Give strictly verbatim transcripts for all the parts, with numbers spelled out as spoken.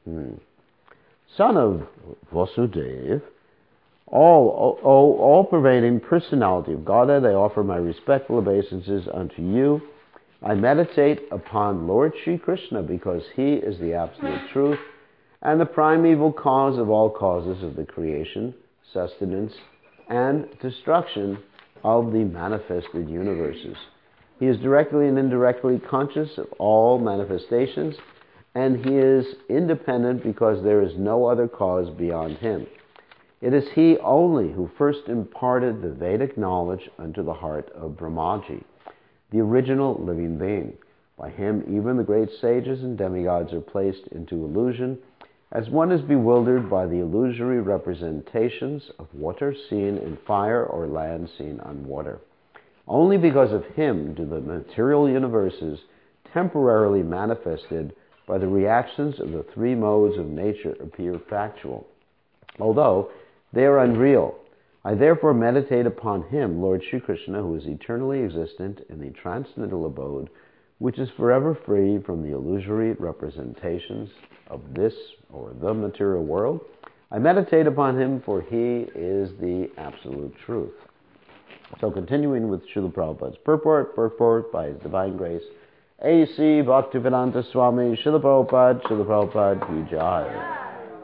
Hmm. Son of Vasudeva, all, all, all pervading personality of Godhead, I offer my respectful obeisances unto you. I meditate upon Lord Sri Krishna because he is the absolute truth and the primeval cause of all causes of the creation, sustenance, and destruction of the manifested universes. He is directly and indirectly conscious of all manifestations, and he is independent because there is no other cause beyond him. It is he only who first imparted the Vedic knowledge unto the heart of Brahmaji, the original living being. By him even the great sages and demigods are placed into illusion, as one is bewildered by the illusory representations of water seen in fire or land seen on water. Only because of him do the material universes, temporarily manifested by the reactions of the three modes of nature, appear factual, although they are unreal. I therefore meditate upon him, Lord Sri Krishna, who is eternally existent in the transcendental abode, which is forever free from the illusory representations of this or the material world. I meditate upon him, for he is the absolute truth. So continuing with Srila Prabhupada's purport, purport by His Divine Grace, A C Bhaktivedanta Swami, Srila Prabhupada, Srila Prabhupada Ki Jai.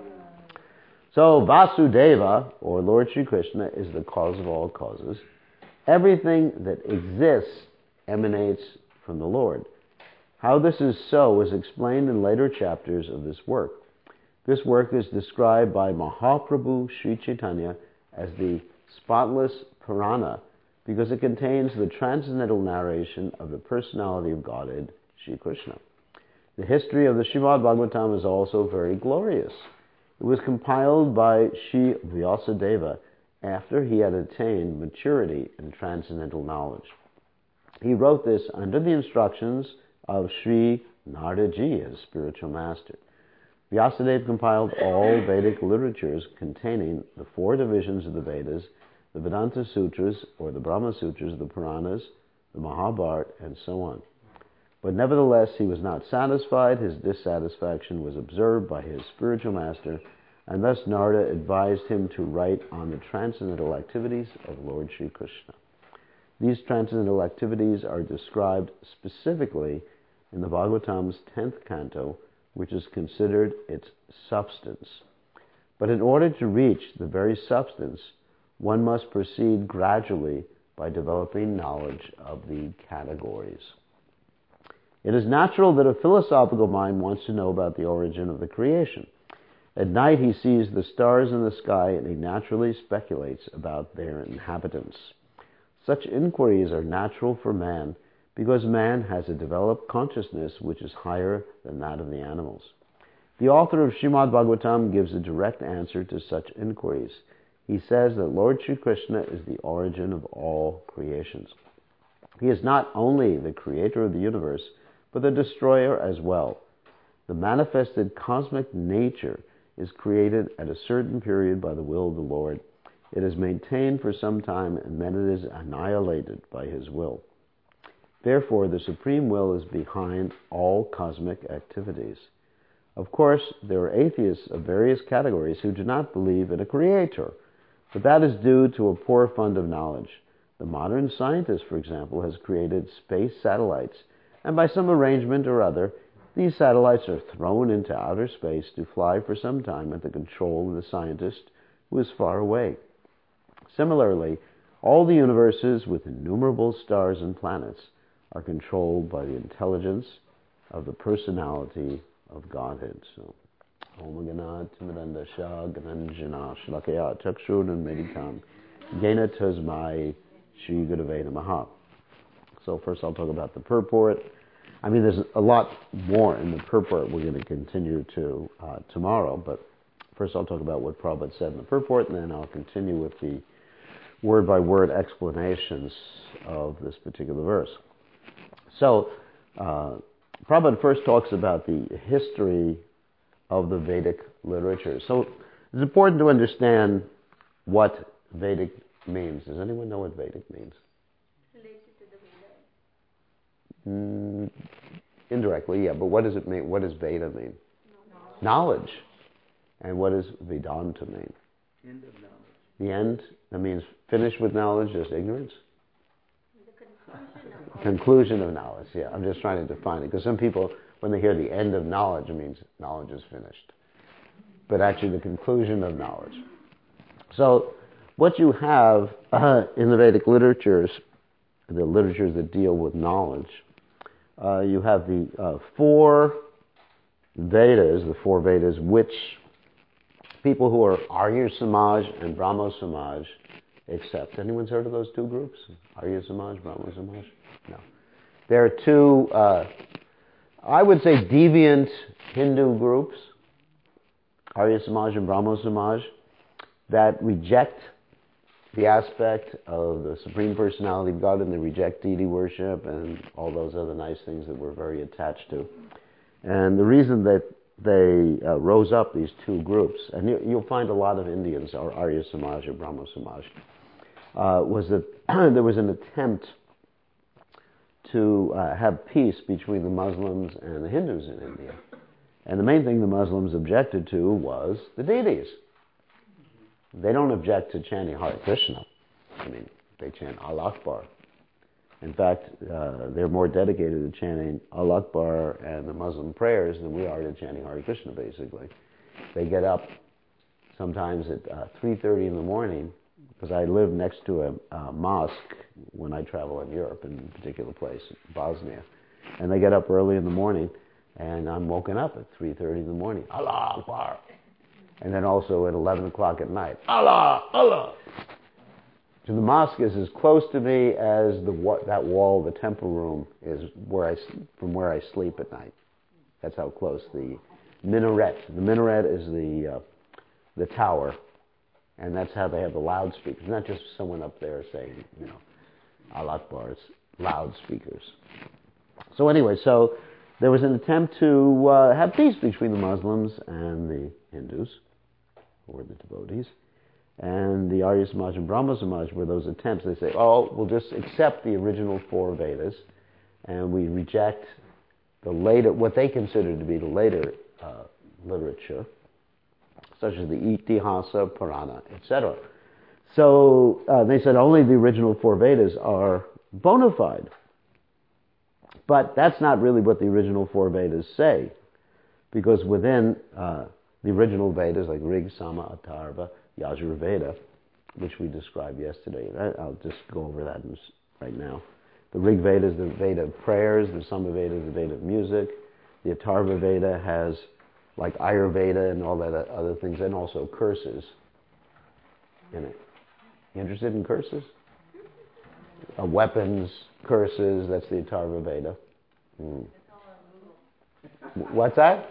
So Vasudeva, or Lord Sri Krishna, is the cause of all causes. Everything that exists emanates from the Lord. How this is so is explained in later chapters of this work. This work is described by Mahaprabhu Sri Chaitanya as the spotless Purana because it contains the transcendental narration of the personality of Godhead, Sri Krishna. The history of the Srimad Bhagavatam is also very glorious. It was compiled by Sri Vyasadeva after he had attained maturity in transcendental knowledge. He wrote this under the instructions of Sri Naradaji, his spiritual master. Vyasadeva compiled all Vedic literatures containing the four divisions of the Vedas, the Vedanta Sutras, or the Brahma Sutras, the Puranas, the Mahabharata, and so on. But nevertheless, he was not satisfied. His dissatisfaction was observed by his spiritual master, and thus Narada advised him to write on the transcendental activities of Lord Sri Krishna. These transcendental activities are described specifically in the Bhagavatam's tenth canto, which is considered its substance. But in order to reach the very substance, one must proceed gradually by developing knowledge of the categories. It is natural that a philosophical mind wants to know about the origin of the creation. At night he sees the stars in the sky and he naturally speculates about their inhabitants. Such inquiries are natural for man because man has a developed consciousness which is higher than that of the animals. The author of Srimad Bhagavatam gives a direct answer to such inquiries. He says that Lord Sri Krishna is the origin of all creations. He is not only the creator of the universe, but the destroyer as well. The manifested cosmic nature is created at a certain period by the will of the Lord. It is maintained for some time, and then it is annihilated by his will. Therefore, the Supreme Will is behind all cosmic activities. Of course, there are atheists of various categories who do not believe in a creator, but that is due to a poor fund of knowledge. The modern scientist, for example, has created space satellites, and by some arrangement or other, these satellites are thrown into outer space to fly for some time at the control of the scientist who is far away. Similarly, all the universes with innumerable stars and planets are controlled by the intelligence of the personality of Godhead. So, Om Ganat Timidanda Shah Gananjana Shlakaya Chakshur and Meditam Gena Tasmai Shri Gurave Namaha. So first I'll talk about the purport. I mean, there's a lot more in the purport we're going to continue to uh, tomorrow, but first I'll talk about what Prabhupada said in the purport, and then I'll continue with the word-by-word explanations of this particular verse. So, uh, Prabhupada first talks about the history of the Vedic literature. So, it's important to understand what Vedic means. Does anyone know what Vedic means? Related to the Veda. Mm, indirectly, yeah, but what does it mean? What does Veda mean? knowledge. And what does Vedanta mean? End of knowledge. The end, that means finished with knowledge, just ignorance? The conclusion of Conclusion of knowledge, yeah. I'm just trying to define it. Because some people, when they hear the end of knowledge, it means knowledge is finished. But actually the conclusion of knowledge. So what you have uh, in the Vedic literatures, the literatures that deal with knowledge, uh, you have the uh, four Vedas, the four Vedas, which people who are Arya Samaj and Brahmo Samaj accept. Anyone's heard of those two groups? Arya Samaj, Brahmo Samaj? No. There are two, uh, I would say, deviant Hindu groups, Arya Samaj and Brahmo Samaj, that reject the aspect of the Supreme Personality of God, and they reject deity worship and all those other nice things that we're very attached to. And the reason that they uh, rose up, these two groups, and you, you'll find a lot of Indians are Arya Samaj or Brahmo Samaj, uh, was that there was an attempt to uh, have peace between the Muslims and the Hindus in India. And the main thing the Muslims objected to was the deities. They don't object to chanting Hare Krishna. I mean, they chant Allah Akbar. In fact, uh, they're more dedicated to chanting Allah Akbar and the Muslim prayers than we are to chanting Hare Krishna, basically. They get up sometimes at uh, three thirty in the morning, because I live next to a uh, mosque when I travel in Europe, in a particular place, Bosnia. And they get up early in the morning, and I'm woken up at three thirty in the morning. Allah Akbar. And then also at eleven o'clock at night. Allah, Allah. So the mosque is as close to me as the that wall, the temple room, is where I from where I sleep at night. That's how close. The minaret. The minaret is the uh, the tower, and that's how they have the loudspeakers. Not just someone up there saying, you know, Allah Akbar. It's loudspeakers. So anyway, so there was an attempt to uh, have peace between the Muslims and the Hindus, or the devotees. And the Arya Samaj and Brahmo Samaj were those attempts. They say, oh, we'll just accept the original four Vedas, and we reject the later, what they consider to be the later uh, literature, such as the Itihasa, Purana, et cetera. So uh, they said only the original four Vedas are bona fide. But that's not really what the original four Vedas say, because within uh, the original Vedas, like Rig, Sama, Atharva, Yajurveda, which we described yesterday. I'll just go over that right now. The Rig Veda is the Veda of prayers. The Sama Veda is the Veda of music. The Atharva Veda has like Ayurveda and all that other things, and also curses in it. You interested in curses? Uh, weapons, curses, that's the Atharva Veda. Mm. What's that?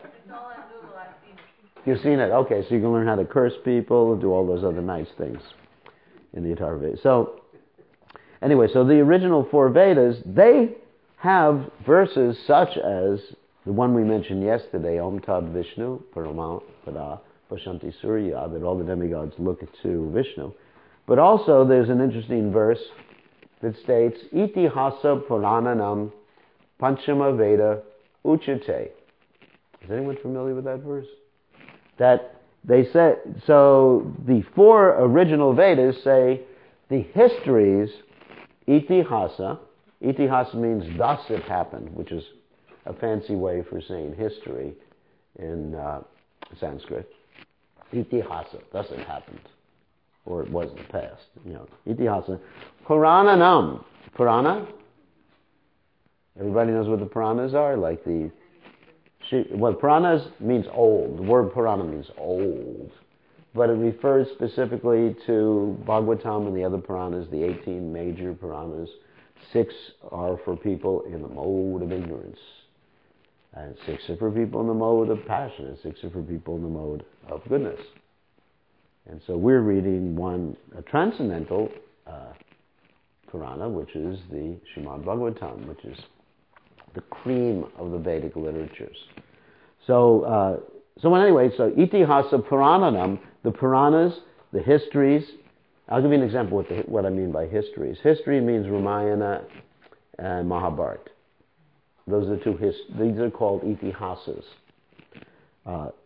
You've seen it. Okay, so you can learn how to curse people and do all those other nice things in the Atharva Veda. So, anyway, so the original four Vedas, they have verses such as the one we mentioned yesterday, Om Tad Vishnu, Parama Pada Pashanti Surya, that all the demigods look to Vishnu. But also there's an interesting verse that states, Itihasa Purananam Panchama Veda Uchate. Is anyone familiar with that verse? That they say, so the four original Vedas say the histories, Itihasa, Itihasa means thus it happened, which is a fancy way for saying history in uh, Sanskrit. Itihasa, thus it happened, or it was in the past. You know, Itihasa. Purananam, Purana. Everybody knows what the Puranas are, like the. Well, Puranas means old. The word Purana means old, but it refers specifically to Bhagavatam and the other Puranas, the eighteen major Puranas. Six are for people in the mode of ignorance, and six are for people in the mode of passion, and six are for people in the mode of goodness. And so we're reading one, a transcendental uh, Purana, which is the Srimad Bhagavatam, which is the cream of the Vedic literatures. So, uh, so anyway, so Itihasa Purananam, the Puranas, the histories. I'll give you an example of what, the, what I mean by histories. History means Ramayana and Mahabharata. Those are the two his, these are called Itihasas. Uh,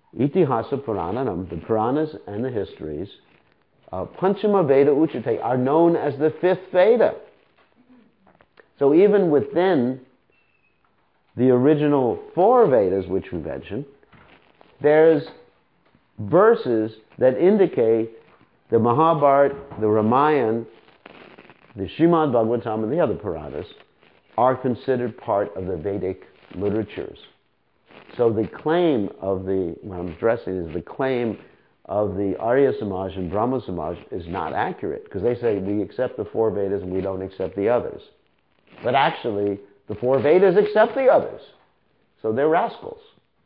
Itihasa Purananam, the Puranas and the histories, uh, Panchama Veda Uchate, are known as the fifth Veda. So even within the original four Vedas, which we mentioned, there's verses that indicate the Mahabharata, the Ramayana, the Srimad Bhagavatam, and the other Puranas are considered part of the Vedic literatures. So the claim of the, what I'm addressing is the claim of the Arya Samaj and Brahma Samaj is not accurate, because they say we accept the four Vedas and we don't accept the others. But actually, the four Vedas accept the others. So they're rascals.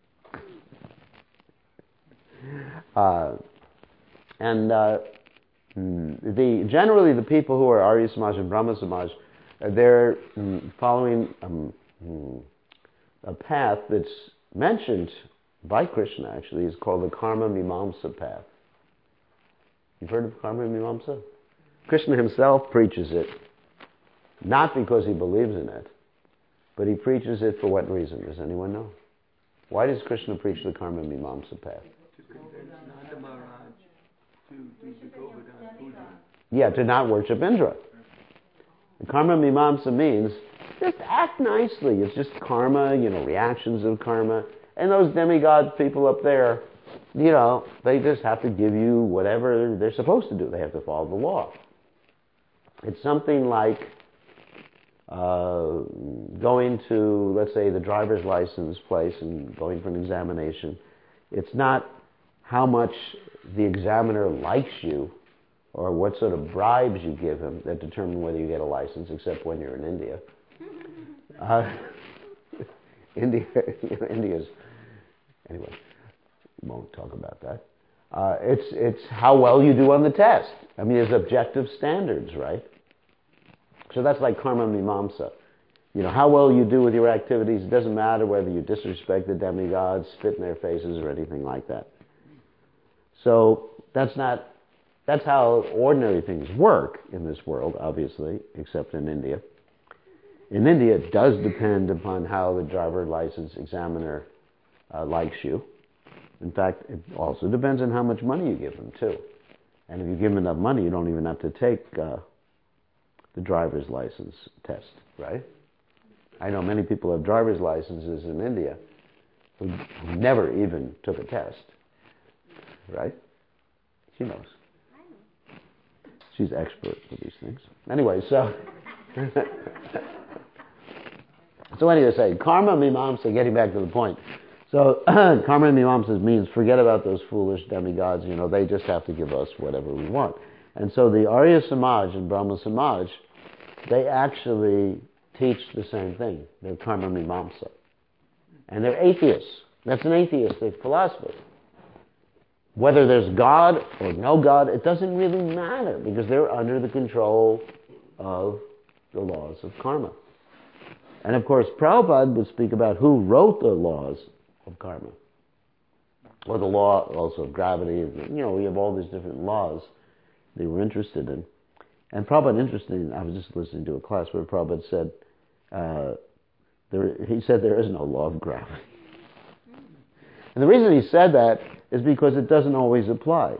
Uh, and uh, the generally the people who are Arya Samaj and Brahma Samaj, uh, they're mm, following um, mm, a path that's mentioned by Krishna, actually. Is called the Karma Mimamsa path. You've heard of Karma Mimamsa? Krishna himself preaches it, not because he believes in it, but he preaches it for what reason? Does anyone know? Why does Krishna preach the Karma Mimamsa path? Yeah, to not worship Indra. The Karma Mimamsa means just act nicely. It's just karma, you know, reactions of karma. And those demigod people up there, you know, they just have to give you whatever they're supposed to do. They have to follow the law. It's something like uh, going to, let's say, the driver's license place and going for an examination. It's not how much the examiner likes you or what sort of bribes you give him that determine whether you get a license, except when you're in India. Uh, India, you know, India's, anyway, we won't talk about that. Uh, it's, it's how well you do on the test. I mean, there's objective standards, right? So that's like karma mimamsa. You know, how well you do with your activities, it doesn't matter whether you disrespect the demigods, spit in their faces, or anything like that. So that's not, that's how ordinary things work in this world, obviously, except in India. In India, it does depend upon how the driver license examiner uh, likes you. In fact, it also depends on how much money you give them, too. And if you give them enough money, you don't even have to take uh, the driver's license test, right? I know many people have driver's licenses in India who never even took a test, right? She knows. She's expert with these things. Anyway, so... So anyway, say, karma mimamsa, getting back to the point. So, karma mimamsa means forget about those foolish demigods, you know, they just have to give us whatever we want. And so the Arya Samaj and Brahma Samaj, they actually teach the same thing. They're karma mimamsa. And they're atheists. That's an atheistic philosophy. Whether there's God or no God, it doesn't really matter, because they're under the control of the laws of karma. And of course, Prabhupada would speak about who wrote the laws of karma. Or the law also of gravity. You know, we have all these different laws they were interested in. And Prabhupada, interesting, I was just listening to a class where Prabhupada said, uh, there, he said there is no law of gravity. And the reason he said that is because it doesn't always apply.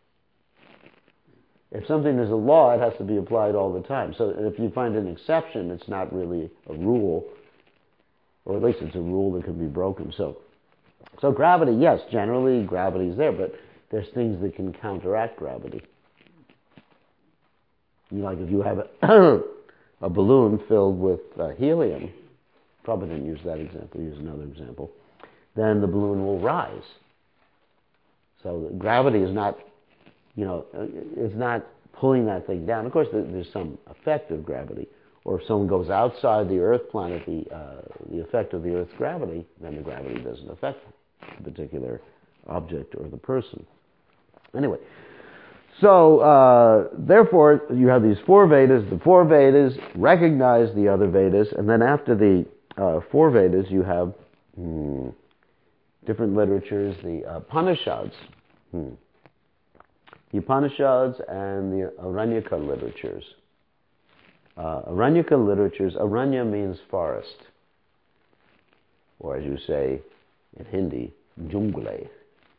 If something is a law, it has to be applied all the time. So if you find an exception, it's not really a rule, or at least it's a rule that can be broken. So, so gravity, yes, generally gravity is there, but there's things that can counteract gravity. You know, like if you have a, a balloon filled with uh, helium, probably didn't use that example, use another example, then the balloon will rise. So gravity is not, you know, it's not pulling that thing down. Of course, there's some effect of gravity. Or if someone goes outside the Earth planet, the uh, the effect of the Earth's gravity, then the gravity doesn't affect the particular object or the person. Anyway, so uh, therefore, you have these four Vedas. The four Vedas recognize the other Vedas, and then after the uh, four Vedas, you have hmm, different literatures, the uh, Upanishads. Hmm. The Upanishads and the Aranyaka literatures. Uh, Aranyaka literatures, Aranya means forest, or as you say in Hindi, jungle.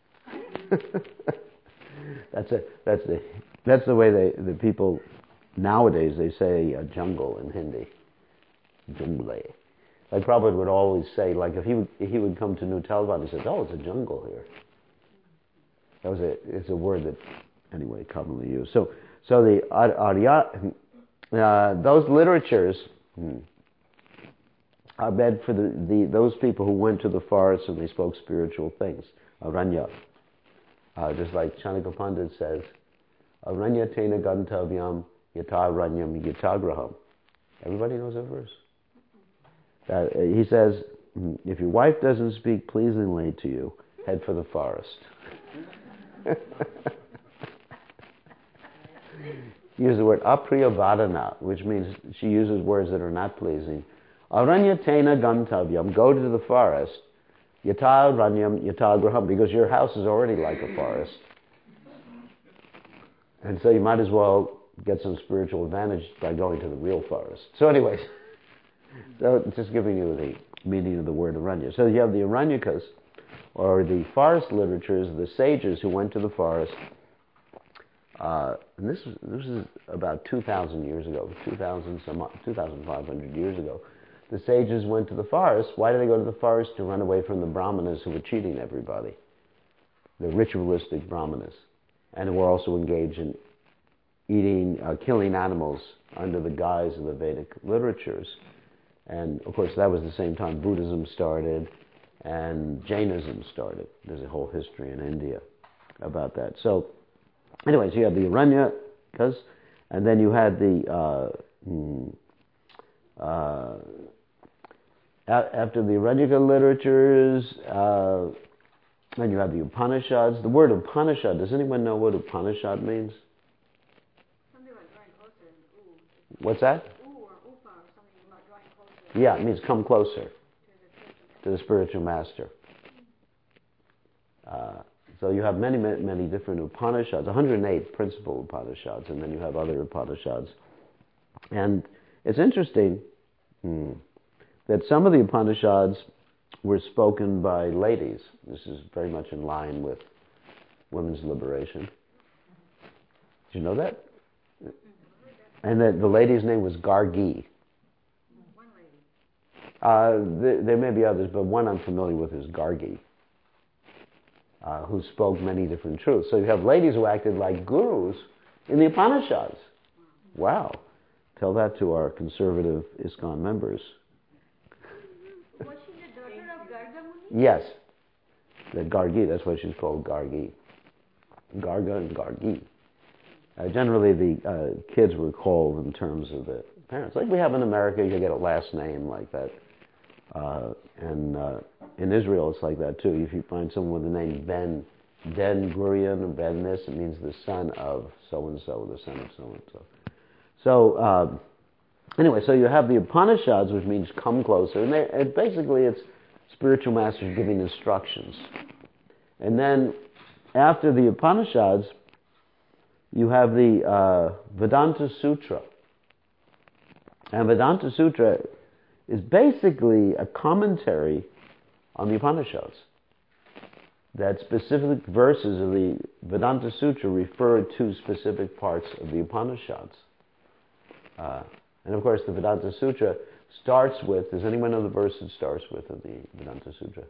that's a, that's the that's the way they the people nowadays they say uh, jungle in Hindi. Jungle. Like Prabhupada would always say, like if he would if he would come to New Talbot, he says, "Oh, it's a jungle here." That was a it's a word that anyway commonly used. So so the Arya uh, those literatures hmm, are meant for the, the those people who went to the forest and they spoke spiritual things. Aranya. Uh, just like Chanaka Pandit says, Aranya tena gantavyam yata aranyam yatagraham. Everybody knows that verse. Uh, he says, if your wife doesn't speak pleasingly to you, head for the forest. Use the word apriyavadana, which means she uses words that are not pleasing. Aranya tena gantavyam, go to the forest. Yata ranyam yata graham, because your house is already like a forest. And so you might as well get some spiritual advantage by going to the real forest. So anyways, so just giving you the meaning of the word aranya. So you have the Aranyakas, or the forest literatures, the sages who went to the forest. Uh, and this, this is about two thousand years ago, two thousand some, two thousand five hundred years ago. The sages went to the forest. Why did they go to the forest? To run away from the brahmanas who were cheating everybody. The ritualistic brahmanas. And who were also engaged in eating, uh, killing animals under the guise of the Vedic literatures. And of course that was the same time Buddhism started and Jainism started. There's a whole history in India about that. So anyways, you have the Aranyakas, and then you had the... Uh, hmm, uh, After the Aranyaka literatures, uh, then you have the Upanishads. The word Upanishad, does anyone know what Upanishad means? Something like drawing closer. Ooh. What's that? Ooh or upa or something about drawing closer. Yeah, it means come closer to the spiritual master. Uh, so you have many, many, many different Upanishads, one hundred eight principal Upanishads, and then you have other Upanishads. And it's interesting... Hmm, that some of the Upanishads were spoken by ladies. This is very much in line with women's liberation. Did you know that? And that the lady's name was Gargi. One lady. Uh, there, there may be others, but one I'm familiar with is Gargi, uh, who spoke many different truths. So you have ladies who acted like gurus in the Upanishads. Wow. Tell that to our conservative ISKCON members. Was she the daughter of Garga Muni? Yes. The Gargi, that's why she's called Gargi. Garga and Gargi. Uh, generally, the uh, kids were called in terms of the parents. Like we have in America, you get a last name like that. Uh, and uh, in Israel, it's like that too. If you find someone with the name Ben, Ben Gurion, or Ben this, it means the son of so-and-so, the son of so-and-so. So, uh, anyway, so you have the Upanishads, which means come closer. And, they, and basically, it's spiritual masters giving instructions. And then, after the Upanishads, you have the uh, Vedanta Sutra. And Vedanta Sutra is basically a commentary on the Upanishads. That specific verses of the Vedanta Sutra refer to specific parts of the Upanishads. Uh, and of course, the Vedanta Sutra starts with, does anyone know the verse it starts with in the Vedanta Sutra?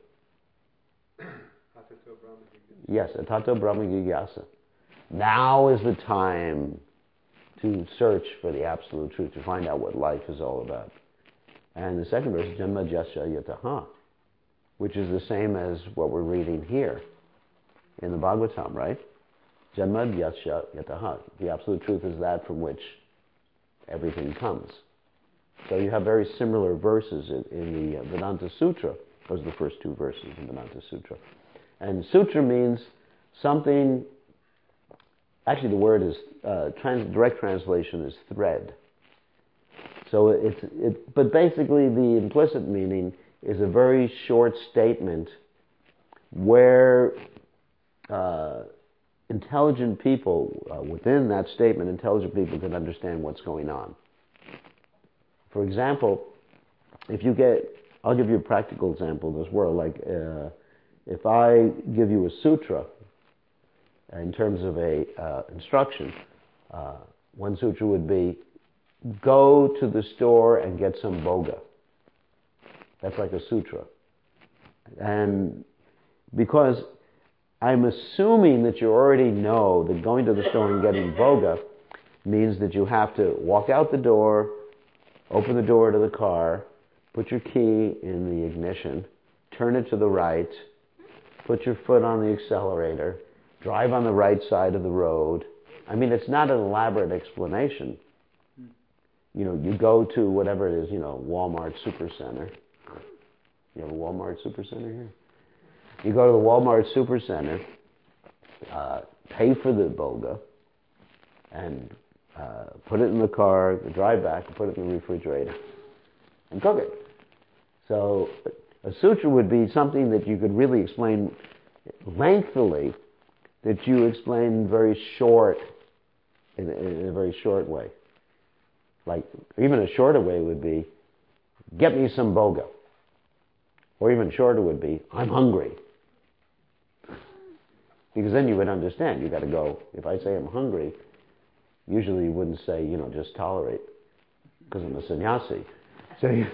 Yes, Atato Brahma Jigyasa. Now is the time to search for the absolute truth, to find out what life is all about. And the second verse is Janma Jasya Yataha, which is the same as what we're reading here in the Bhagavatam, right? Janma Jasya Yataha. The absolute truth is that from which everything comes. So you have very similar verses in, in the Vedanta Sutra. Those are the first two verses in Vedanta Sutra. And sutra means something, actually the word is, uh, trans, direct translation is thread. So it's, it, but basically the implicit meaning is a very short statement where uh, intelligent people, uh, within that statement, intelligent people can understand what's going on. For example, if you get, I'll give you a practical example of this world, like uh, if I give you a sutra, in terms of a uh, instruction. Uh, one sutra would be, go to the store and get some boga. That's like a sutra. And because I'm assuming that you already know that going to the store and getting boga means that you have to walk out the door, open the door to the car, put your key in the ignition, turn it to the right, put your foot on the accelerator, drive on the right side of the road. I mean, it's not an elaborate explanation. You know, you go to whatever it is, you know, Walmart Supercenter. You have a Walmart Supercenter here? You go to the Walmart Supercenter, uh, pay for the boga, and uh, put it in the car, drive back, and put it in the refrigerator, and cook it. So a sutra would be something that you could really explain lengthily, that you explain very short, in, in a very short way. Like, even a shorter way would be, get me some boga. Or even shorter would be, I'm hungry. Because then you would understand, you got to go, if I say I'm hungry, usually you wouldn't say, you know, just tolerate, because I'm a sannyasi. So, you,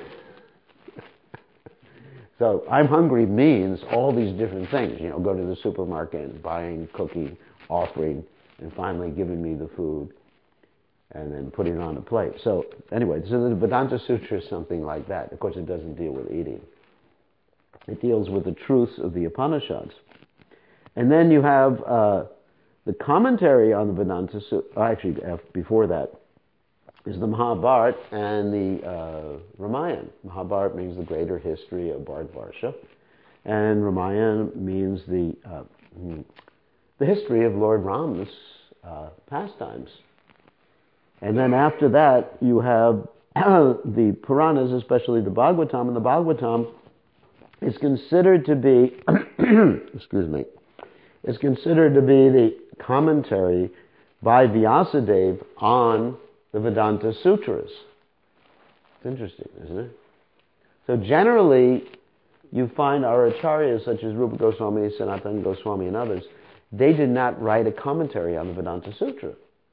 so I'm hungry means all these different things, you know, go to the supermarket and buying, cooking, offering, and finally giving me the food, and then putting it on a plate. So anyway, so the Vedanta Sutra is something like that. Of course, it doesn't deal with eating. It deals with the truths of the Upanishads. And then you have uh, the commentary on the Vedanta Sutra. Actually, before that is the Mahabharata and the uh, Ramayana. Mahabharata means the greater history of Bharatvarsha, and Ramayana means the uh, the history of Lord Rama's uh, pastimes. And then after that, you have the Puranas, especially the Bhagavatam, and the Bhagavatam is considered to be, excuse me, is considered to be the commentary by Vyasadeva on the Vedanta Sutras. It's interesting, isn't it? So generally, you find our acharyas such as Rupa Goswami, Sanatana Goswami, and others, they did not write a commentary on the Vedanta Sutra.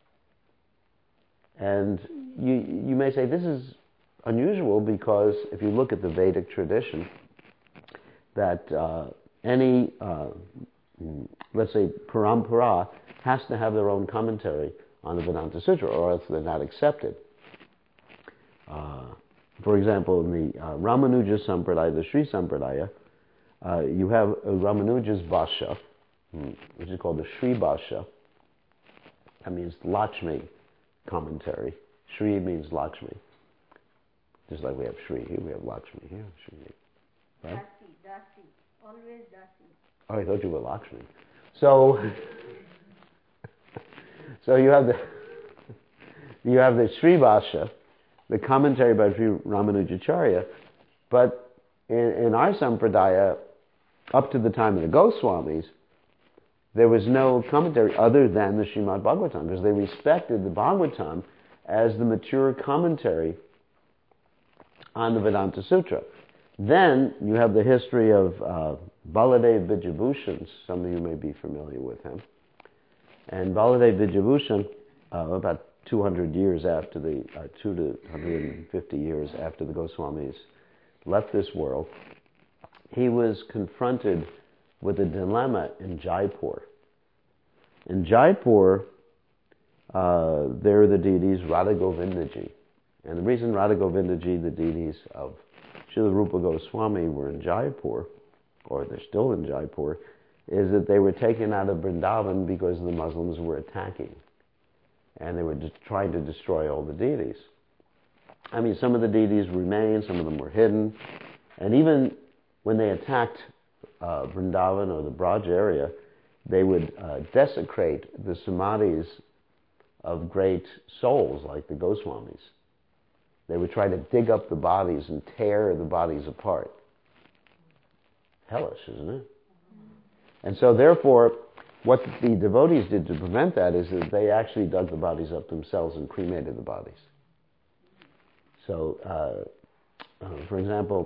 And you, you may say this is unusual because if you look at the Vedic tradition, that uh, any, uh, let's say, parampara has to have their own commentary on the Vedanta Sutra, or else they're not accepted. Uh, for example, in the uh, Ramanuja Sampradaya, the Sri Sampradaya, uh, you have Ramanuja's Bhasha, which is called the Sri Bhasha. That means Lakshmi commentary. Sri means Lakshmi. Just like we have Sri here, we have Lakshmi here. Sri, right? Dasi, Dasi, always Dasi. Oh, I thought you were Lakshmi. So, so you have the you have the Sri Bhasha, the commentary by Sri Ramanujacharya, but in, in our Sampradaya, up to the time of the Goswamis, there was no commentary other than the Srimad Bhagavatam, because they respected the Bhagavatam as the mature commentary on the Vedanta Sutra. Then you have the history of uh, Baladev Vijayabhushan. Some of you may be familiar with him. And Baladev Vijayabhushan, uh, about two hundred years after the, uh, two to one hundred fifty years after the Goswamis left this world, he was confronted with a dilemma in Jaipur. In Jaipur, uh, there are the deities Radha Govindaji. And the reason Radha Govindaji, the deities of Srila Rupa Goswami, were in Jaipur, or they're still in Jaipur, is that they were taken out of Vrindavan because the Muslims were attacking. And they were just trying to destroy all the deities. I mean, some of the deities remained, some of them were hidden. And even when they attacked uh, Vrindavan or the Braj area, they would uh, desecrate the samadhis of great souls like the Goswamis. They would try to dig up the bodies and tear the bodies apart. Hellish, isn't it? And so therefore, what the devotees did to prevent that is that they actually dug the bodies up themselves and cremated the bodies. So, uh, uh, for example,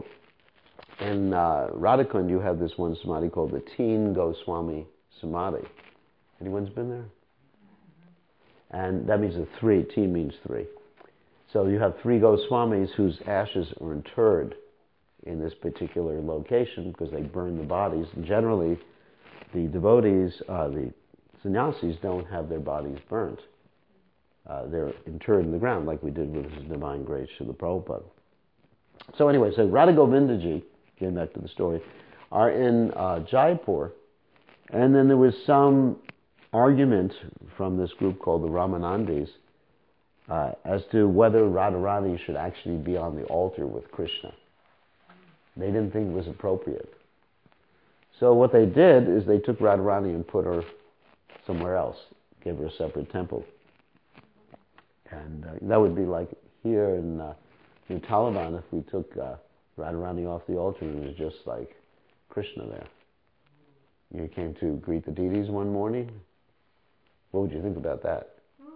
in uh, Radhakund, you have this one samadhi called the Teen Goswami Samadhi. Anyone's been there? And that means a three. T means three. So you have three Goswamis whose ashes are interred in this particular location because they burn the bodies. And generally, the devotees, uh, the sannyasis, don't have their bodies burnt. Uh, they're interred in the ground like we did with His Divine Grace Srila Prabhupada. So anyway, so Radha Govindaji, getting back to the story, are in uh, Jaipur, and then there was some argument from this group called the Ramanandis uh, as to whether Radharani should actually be on the altar with Krishna. They didn't think it was appropriate. So what they did is they took Radharani and put her somewhere else, gave her a separate temple. And uh, that would be like here in uh, New Taliban if we took uh, Radharani off the altar and it was just like Krishna there. You came to greet the deities one morning. What would you think about that?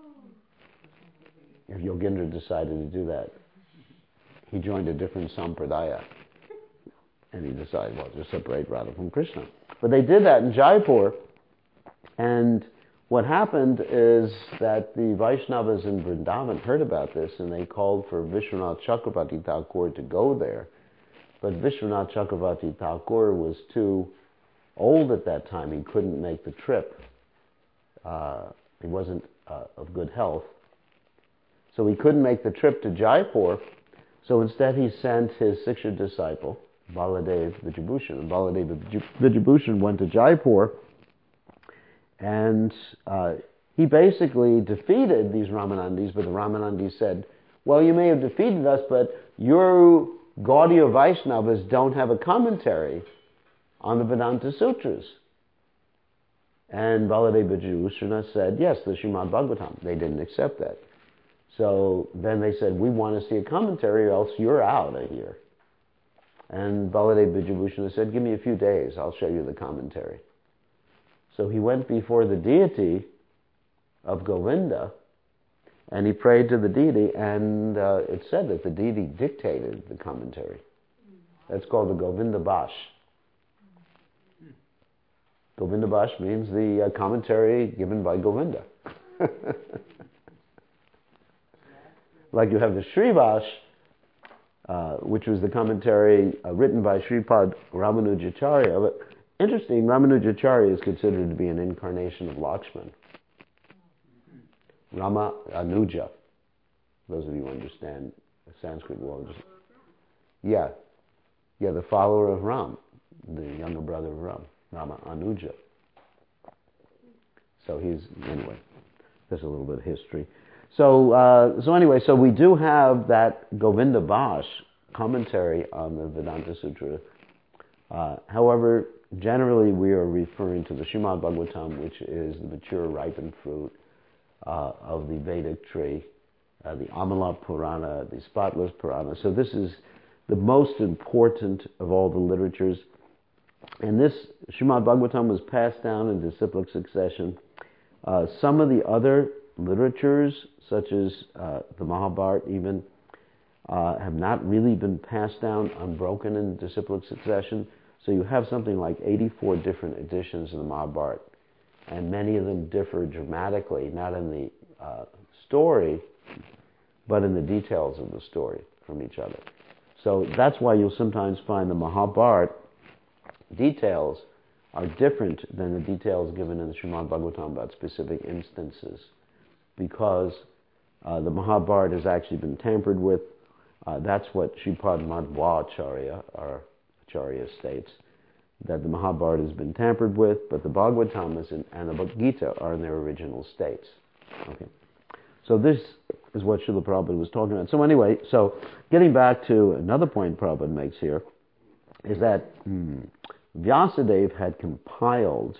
If Yogendra decided to do that, he joined a different sampradaya. And he decided, well, just separate Radha from Krishna. But they did that in Jaipur. And what happened is that the Vaishnavas in Vrindavan heard about this and they called for Vishwanath Chakravarti Thakur to go there. But Vishwanath Chakravarti Thakur was too old at that time. He couldn't make the trip. Uh, he wasn't uh, of good health. So he couldn't make the trip to Jaipur. So instead he sent his six-year disciple, Baladev Vijayabhushan. And Baladev Vijayabhushan went to Jaipur, and uh, he basically defeated these Ramanandis, but the Ramanandis said, well, you may have defeated us, but your Gaudiya Vaishnavas don't have a commentary on the Vedanta Sutras. And Baladev Vijayabhushan said, yes, the Srimad Bhagavatam. They didn't accept that. So then they said, we want to see a commentary or else you're out of here. And Baladev Vijayabhushan said, give me a few days, I'll show you the commentary. So he went before the deity of Govinda, and he prayed to the deity, and uh, it said that the deity dictated the commentary. That's called the Govinda Bhash. Govinda Bhash means the uh, commentary given by Govinda. Like you have the Srivash, uh, which was the commentary uh, written by Sripad Ramanujacharya. But interesting, Ramanujacharya is considered to be an incarnation of Lakshman. Rama Anuja. Those of you who understand Sanskrit will just... Yeah. Yeah, the follower of Ram, the younger brother of Ram, Rama Anuja. So he's, anyway, there's a little bit of history. So, uh, so anyway, so we do have that Govinda Bhash commentary on the Vedanta Sutra. Uh, however, generally we are referring to the Srimad Bhagavatam, which is the mature, ripened fruit uh, of the Vedic tree, uh, the Amala Purana, the Spotless Purana. So this is the most important of all the literatures. And this Srimad Bhagavatam was passed down in disciplic succession. Uh, some of the other literatures, such as uh, the Mahabharata even, uh, have not really been passed down unbroken in disciplic succession. So you have something like eighty-four different editions of the Mahabharata, and many of them differ dramatically, not in the uh, story, but in the details of the story from each other. So that's why you'll sometimes find the Mahabharata details are different than the details given in the Srimad Bhagavatam about specific instances, because uh, the Mahabharata has actually been tampered with. Uh, that's what Sripad Madhvacharya, our Acharya, states, that the Mahabharata has been tampered with, but the Bhagavatam is in, and the Gita are in their original states. Okay, so this is what Srila Prabhupada was talking about. So anyway, so getting back to another point Prabhupada makes here, is that hmm, Vyasadeva had compiled,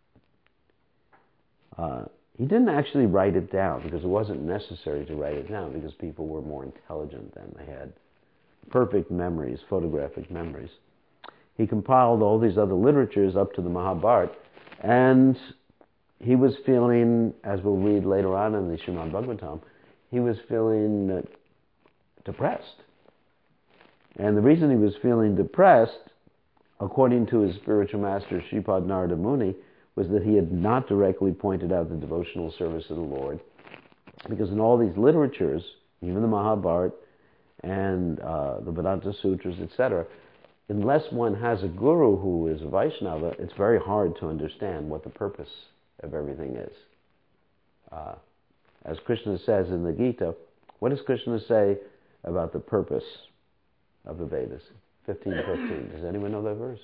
uh, he didn't actually write it down because it wasn't necessary to write it down because people were more intelligent than they had perfect memories, photographic memories. He compiled all these other literatures up to the Mahabharata, and he was feeling, as we'll read later on in the Srimad Bhagavatam, he was feeling uh, depressed. And the reason he was feeling depressed, according to his spiritual master Sripad Narada Muni, was that he had not directly pointed out the devotional service of the Lord. Because in all these literatures, even the Mahabharata and uh, the Vedanta Sutras, et cetera, unless one has a guru who is a Vaishnava, it's very hard to understand what the purpose of everything is. Uh, as Krishna says in the Gita, what does Krishna say about the purpose of the Vedas? fifteen fifteen. Does anyone know that verse?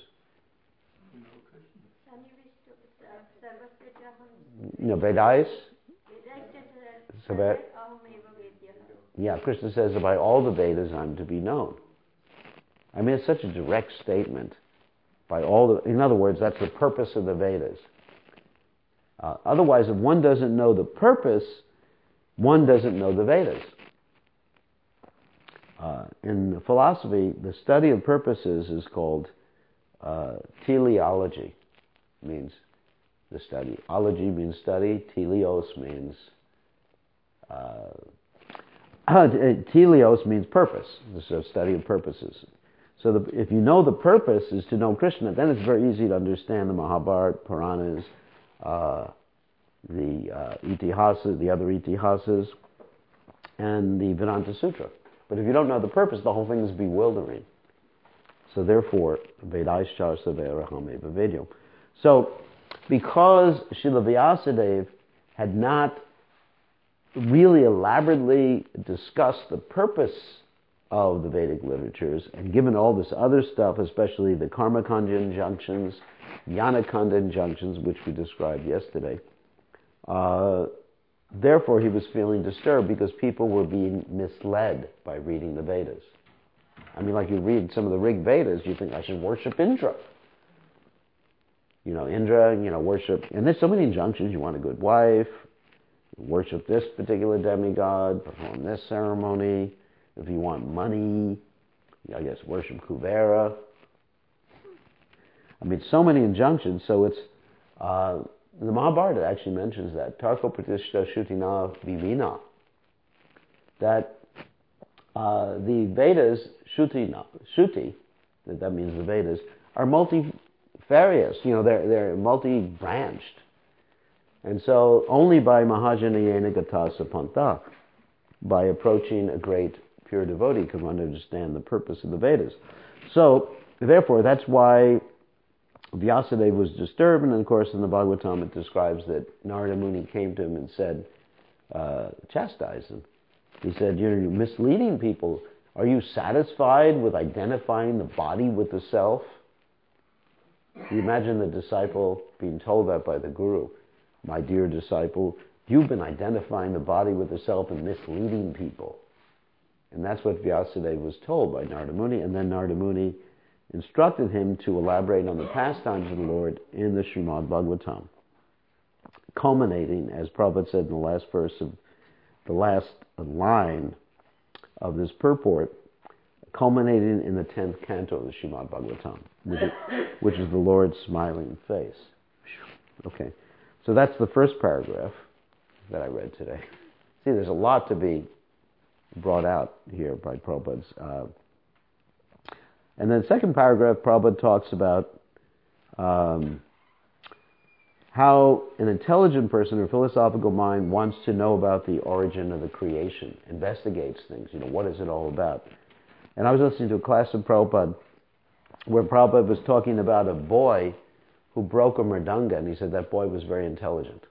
No, Vedais? Yeah, Krishna says that by all the Vedas I'm to be known. I mean, it's such a direct statement. By all the, in other words, that's the purpose of the Vedas. Uh, otherwise, if one doesn't know the purpose, one doesn't know the Vedas. Uh, in philosophy, the study of purposes is called uh, teleology. Means the study. Ology means study. Teleos means uh, teleos means purpose. This is a study of purposes. So the, if you know the purpose is to know Krishna, then it's very easy to understand the Mahabharata, Puranas, uh, the uh, Itihasas, the other Itihasas, and the Vedanta Sutra. But if you don't know the purpose, the whole thing is bewildering. So therefore, Vedaishchar Saveraham Eva Vedyam. So, because Srila Vyasadeva had not really elaborately discussed the purpose of the Vedic literatures and given all this other stuff, especially the Karmakanda injunctions, Jnanakanda injunctions, which we described yesterday, uh, therefore he was feeling disturbed because people were being misled by reading the Vedas. I mean, like you read some of the Rig Vedas, you think, I should worship Indra. You know, Indra, you know, worship, and there's so many injunctions. You want a good wife, worship this particular demigod, perform this ceremony. If you want money, I guess worship Kuvera. I mean, so many injunctions. So it's uh, the Mahabharata actually mentions that Tarko Pratishta Shutina Vivina. That uh, the Vedas, Shuti, Shuti, that, that means the Vedas, are multifarious. You know, they're they're multi-branched. And so only by Mahajanayena Gatasa Pantha, by approaching a great pure devotee, can one understand the purpose of the Vedas. So, therefore, that's why Vyasadeva was disturbed, and of course in the Bhagavatam it describes that Narada Muni came to him and said, uh, chastise him. He said, you're misleading people. Are you satisfied with identifying the body with the self? You imagine the disciple being told that by the Guru. My dear disciple, you've been identifying the body with the self and misleading people. And that's what Vyasadeva was told by Narada Muni, and then Narada Muni instructed him to elaborate on the pastimes of the Lord in the Srimad Bhagavatam, culminating, as Prabhupada said in the last verse of the last line of this purport, culminating in the tenth canto of the Srimad Bhagavatam, which is, which is the Lord's smiling face. Okay, so that's the first paragraph that I read today. See, there's a lot to be brought out here by Prabhupada's. Uh, and then the second paragraph, Prabhupada talks about um, how an intelligent person or philosophical mind wants to know about the origin of the creation, investigates things, you know, what is it all about? And I was listening to a class of Prabhupada where Prabhupada was talking about a boy who broke a mridanga, and he said that boy was very intelligent.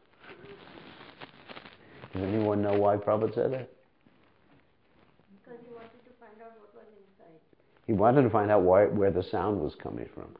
Does anyone know why Prabhupada said that? Because he wanted to find out what was inside. He wanted to find out why, where the sound was coming from.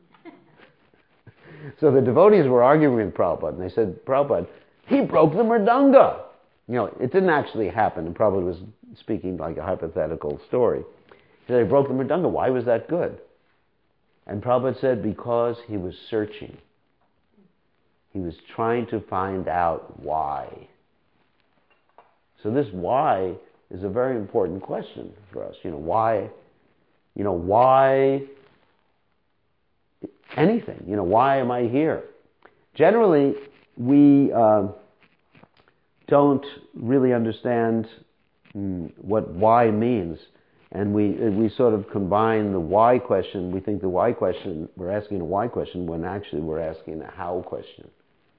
So the devotees were arguing with Prabhupada, and they said, Prabhupada, he broke the mridanga. You know, it didn't actually happen, and Prabhupada was speaking like a hypothetical story. He said, he broke the mridanga. Why was that good? And Prabhupada said, because he was searching. He was trying to find out why. So this why is a very important question for us. You know, why, you know, why anything? You know, why am I here? Generally, we uh, don't really understand mm, what why means. And we we sort of combine the why question. We think the why question, we're asking a why question when actually we're asking a how question.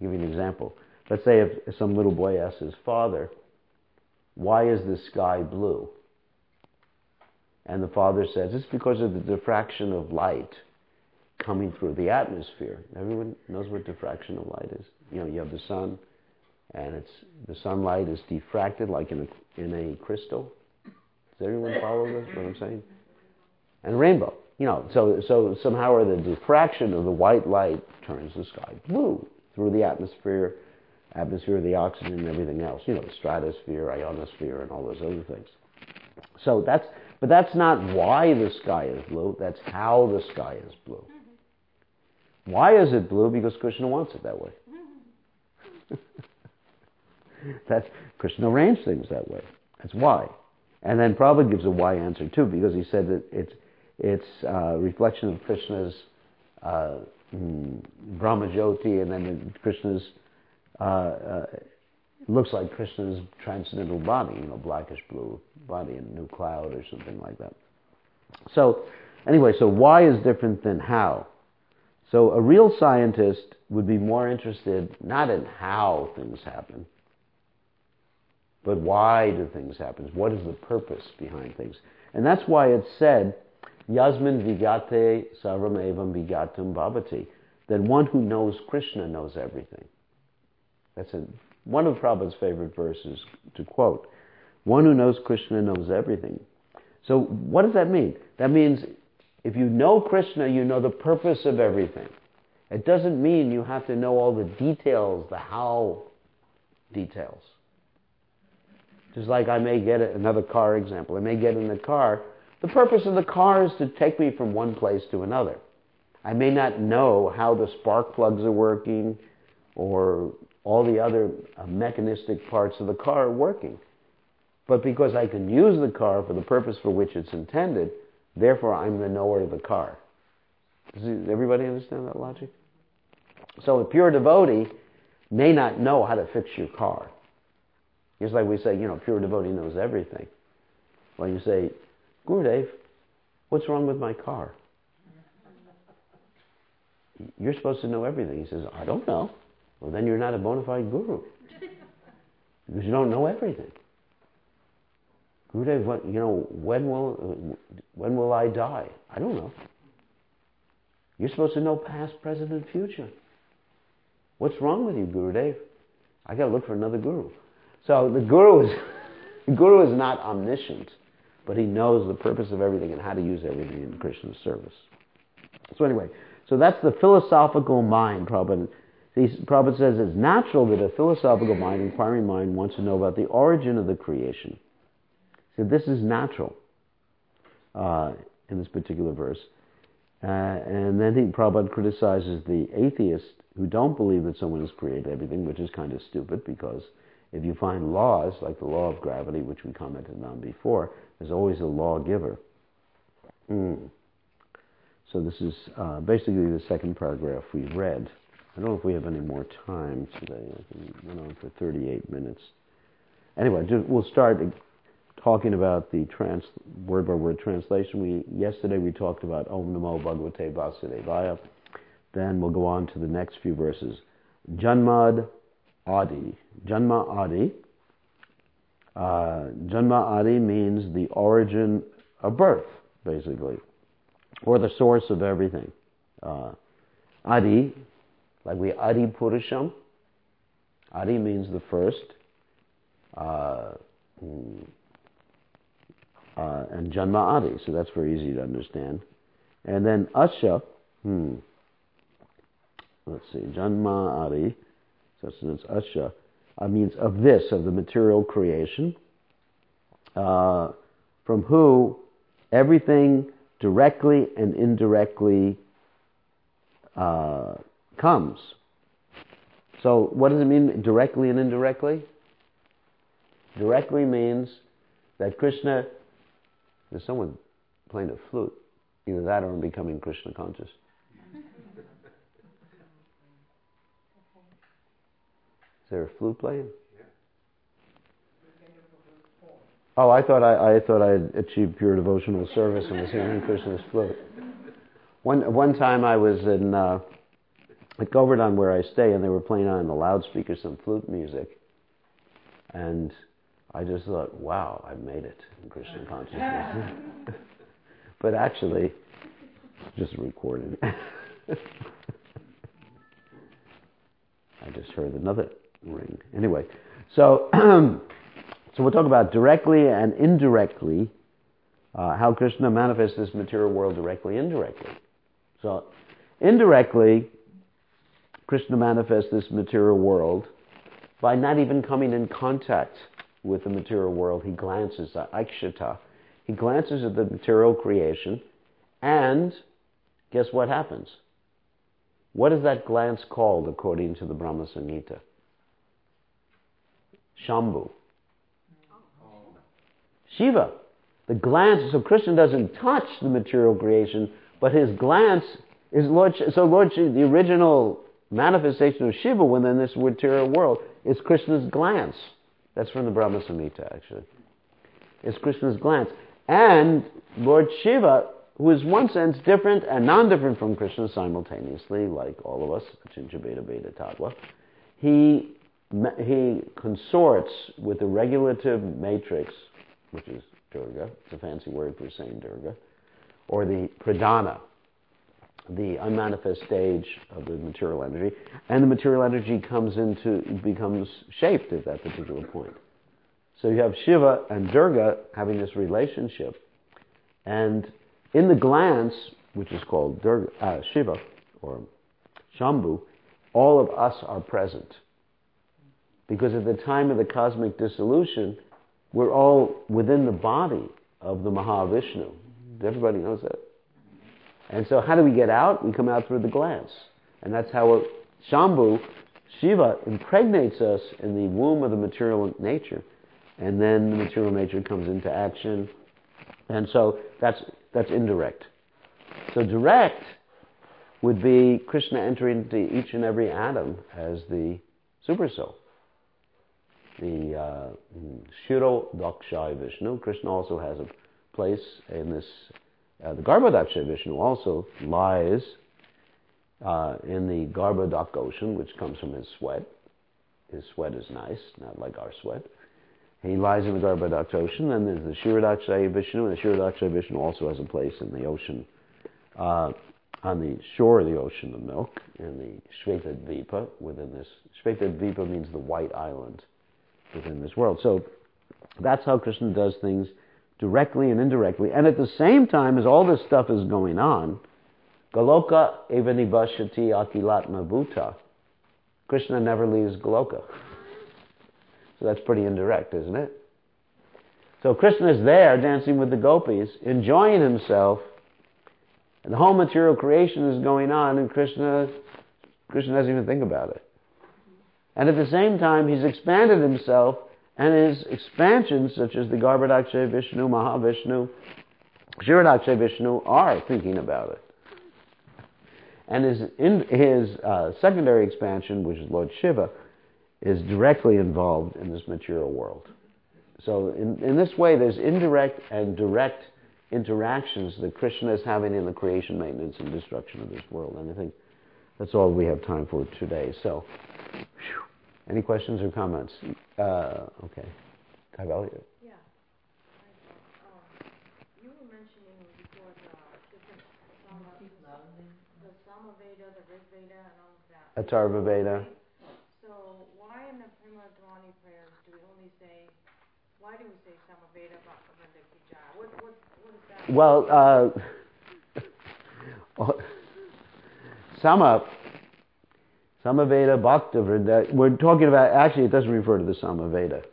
I'll give you an example. Let's say if, if some little boy asks his father, why is the sky blue? And the father says, it's because of the diffraction of light coming through the atmosphere. Everyone knows what diffraction of light is. You know, you have the sun, and it's the sunlight is diffracted like in a, in a crystal. Does everyone follow this, what I'm saying? And rainbow. You know, so so somehow or the diffraction of the white light turns the sky blue through the atmosphere, atmosphere of the oxygen and everything else. You know, the stratosphere, ionosphere, and all those other things. So that's, but that's not why the sky is blue. That's how the sky is blue. Why is it blue? Because Krishna wants it that way. That's Krishna arranged things that way. That's why. And then Prabhupada gives a why answer too, because he said that it's it's a reflection of Krishna's uh, mm, Brahmajyoti, and then Krishna's uh, uh, looks like Krishna's transcendental body, you know, blackish blue body in a new cloud or something like that. So anyway, so why is different than how. So a real scientist would be more interested not in how things happen, but why do things happen? What is the purpose behind things? And that's why it's said, Yasmin vigate sarvam evam vigatam bhavati, that one who knows Krishna knows everything. That's a, one of Prabhupada's favorite verses to quote. One who knows Krishna knows everything. So what does that mean? That means if you know Krishna, you know the purpose of everything. It doesn't mean you have to know all the details, the how details. Just like I may get a, another car example. I may get in the car. The purpose of the car is to take me from one place to another. I may not know how the spark plugs are working or all the other uh, mechanistic parts of the car are working. But because I can use the car for the purpose for which it's intended, therefore I'm the knower of the car. Does everybody understand that logic? So a pure devotee may not know how to fix your car. Just like we say, you know, pure devotee knows everything. Well, you say, Gurudev, what's wrong with my car? You're supposed to know everything. He says, I don't know. Well, then you're not a bona fide guru. Because you don't know everything. Gurudev, what, you know, when will, when will I die? I don't know. You're supposed to know past, present, and future. What's wrong with you, Gurudev? I got to look for another guru. So the guru is, the guru is not omniscient, but he knows the purpose of everything and how to use everything in Krishna's service. So anyway, so that's the philosophical mind. Prabhupada, he, Prabhupada says it's natural that a philosophical mind, inquiring mind, wants to know about the origin of the creation. So this is natural uh, in this particular verse. Uh, and then he, Prabhupada criticizes the atheists who don't believe that someone has created everything, which is kind of stupid, because if you find laws, like the law of gravity, which we commented on before, there's always a lawgiver. Mm. So this is uh, basically the second paragraph we read. I don't know if we have any more time today. I think we went on for thirty-eight minutes. Anyway, just, we'll start talking about the trans, word-by-word translation. We Yesterday we talked about Om Namo Bhagavate Vasudevaya. Then we'll go on to the next few verses. Janmad Adi. Janma Adi. Uh, Janma Adi means the origin of birth, basically, or the source of everything. Uh, Adi, like we Adi Purusham. Adi means the first. Uh, uh, and Janma Adi, so that's very easy to understand. And then Asha, hmm, let's see, Janma Adi, so it's Asha, uh, means of this, of the material creation, uh, from who everything directly and indirectly uh, comes. So what does it mean, directly and indirectly? Directly means that Krishna, there's someone playing a flute, either that or I'm becoming Krishna conscious. Is there a flute playing? Yeah. Oh, I thought I, I thought I had achieved pure devotional service and was hearing Krishna's flute. One one time I was in uh, at Govardhan where I stay, and they were playing on the loudspeaker some flute music. And I just thought, wow, I've made it in Krishna consciousness. But actually, just recorded. I just heard another ring. Anyway, so so we'll talk about directly and indirectly, uh, how Krishna manifests this material world directly, indirectly. So indirectly, Krishna manifests this material world by not even coming in contact with the material world. He glances at Aikshata. He glances at the material creation, and guess what happens? What is that glance called according to the Brahma Samhita? Shambhu. Shiva. The glance, so Krishna doesn't touch the material creation, but his glance is Lord, so Lord, the original manifestation of Shiva within this material world is Krishna's glance. That's from the Brahma Samhita, actually. It's Krishna's glance. And Lord Shiva, who is one sense different and non-different from Krishna simultaneously, like all of us, Achincha Beta Beta Tattva, he, he consorts with the regulative matrix, which is Durga. It's a fancy word for saying Durga. Or the Pradhana, the unmanifest stage of the material energy, and the material energy comes into, becomes shaped at that particular point. So you have Shiva and Durga having this relationship, and in the glance, which is called Durga, uh, Shiva, or Shambhu, all of us are present. Because at the time of the cosmic dissolution, we're all within the body of the Mahavishnu. Everybody knows that. And so how do we get out? We come out through the glance. And that's how Shambhu, Shiva, impregnates us in the womb of the material nature. And then the material nature comes into action. And so that's that's indirect. So direct would be Krishna entering into each and every atom as the Supersoul. The uh, Shiro Dakshai Vishnu. Krishna also has a place in this. Uh, the Garbhodaksha Vishnu also lies uh, in the Garbhodak ocean, which comes from his sweat. His sweat is nice, not like our sweat. He lies in the Garbhodak ocean, and there's the Kshirodaksha Vishnu, and the Kshirodaksha Vishnu also has a place in the ocean, uh, on the shore of the ocean of milk, in the Shveta Dvipa, within this. Shveta Dvipa means the white island within this world. So that's how Krishna does things, directly and indirectly. And at the same time as all this stuff is going on, Goloka eva nibashati akilatma bhuta. Krishna never leaves Goloka. So that's pretty indirect, isn't it? So Krishna is there dancing with the gopis, enjoying himself, and the whole material creation is going on, and Krishna, Krishna doesn't even think about it. And at the same time, he's expanded himself, and his expansions, such as the Garbhodaksha Vishnu, Mahavishnu, Kshirodaksha Vishnu, are thinking about it. And his, in, his uh, secondary expansion, which is Lord Shiva, is directly involved in this material world. So in, in this way, there's indirect and direct interactions that Krishna is having in the creation, maintenance, and destruction of this world. And I think that's all we have time for today. So, whew. Any questions or comments? Uh, okay. Kaivalya? Yeah. Um, you were mentioning before the different Sama, the Sama Veda, the Rig Veda, and all of that. Atharva Veda. So why in the Primadhwani prayers do we only say, why do we say Sama Veda Bhaktivinoda Ki Jai? What, what, what is that? Well, uh, Sama... Samaveda, Bhaktivinoda, we're talking about, actually it doesn't refer to the Samaveda.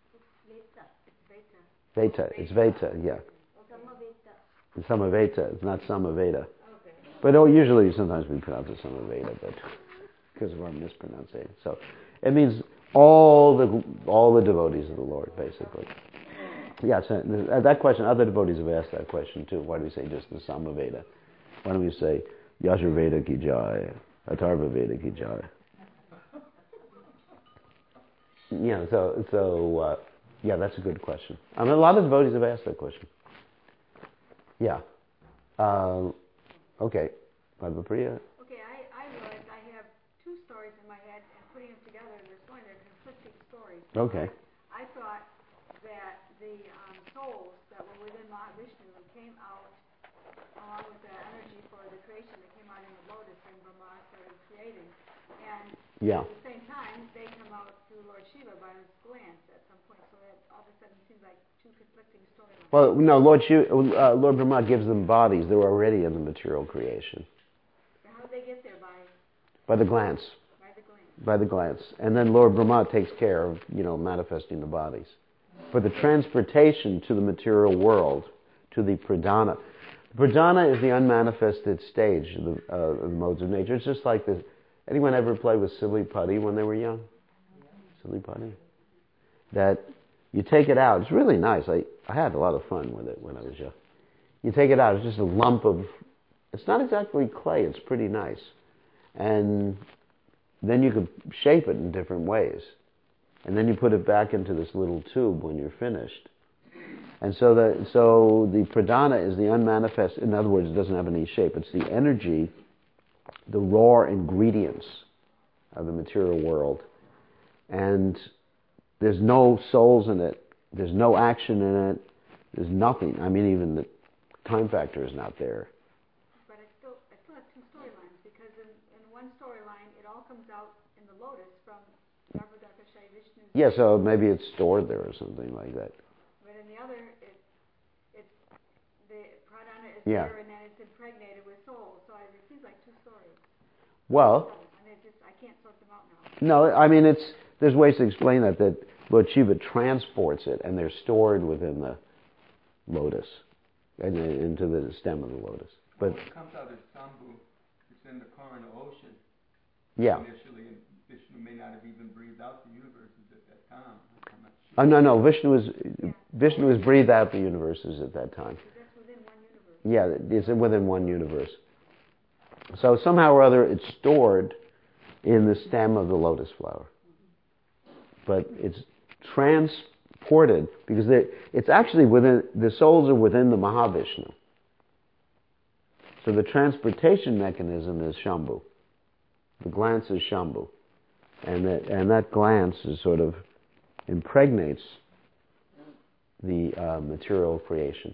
Veta. It's Veta, yeah. It's Samaveta, it's not Samaveda. Okay. But oh, usually sometimes we pronounce it Samaveda, but because of our mispronunciation. So it means all the all the devotees of the Lord, basically. Yes, yeah, so that question, other devotees have asked that question too. Why do we say just the Samaveda? Why don't we say Yajurveda Ki Jai? Atharva Veda Ki Jai. Yeah, so, so uh, yeah, that's a good question. I mean, a lot of devotees have asked that question. Yeah. Um, okay. Padmapriya? Okay, I, I realize I have in my head and putting them together, they're showing they're conflicting stories. Okay. I thought that the um, souls that were within Mahavishnu came out along with the energy for the creation that came out in the lotus when Brahma started creating. And Yeah. at the same time, they come out through Lord Shiva by his glance at some point. So that all of a sudden seems like two conflicting storylines. Well, no, Lord Shiva, uh, Lord Brahma gives them bodies. They were already in the material creation. So how did they get there? By By the glance. by the glance. By the glance. And then Lord Brahma takes care of, you know, manifesting the bodies. For the transportation to the material world, to the pradhana. Pradhana is the unmanifested stage of the, uh, of the modes of nature. It's just like this. Anyone ever play with silly putty when they were young? Silly putty? That you take it out. It's really nice. I, I had a lot of fun with it when I was young. You take it out. It's just a lump of... It's not exactly clay. It's pretty nice. And then you could shape it in different ways. And then you put it back into this little tube when you're finished. And so the, so the pradhana is the unmanifest, in other words, it doesn't have any shape. It's the energy, the raw ingredients of the material world. And there's no souls in it. There's no action in it. There's nothing. I mean, even the time factor is not there. But I still, I still have two storylines, because in, in one storyline, it all comes out in the lotus from Garbhodakashayi Vishnu's... Yeah, so maybe it's stored there or something like that. But in the other, it, it's, the pradhana is Yeah. there, and then it's impregnated with souls. So I, it seems like two stories. Well... I mean, it's just, I can't sort them out now. No, I mean, it's there's ways to explain that, that Lord Shiva transports it, and they're stored within the lotus, and into the stem of the lotus. But it comes out as Sambhu. It's in the core in the ocean. Yeah. Initially, and Vishnu may not have even breathed out the universes at that time. I'm not sure. Oh, no, no, Vishnu is Yeah. Vishnu has breathed out the universes at that time. That's within one universe. Yeah, it's within one universe. So somehow or other, it's stored in the stem of the lotus flower. But it's transported, because they, it's actually within, the souls are within the Mahavishnu. So the transportation mechanism is Shambhu. The glance is Shambhu. And that, and that glance is sort of impregnates the uh, material creation.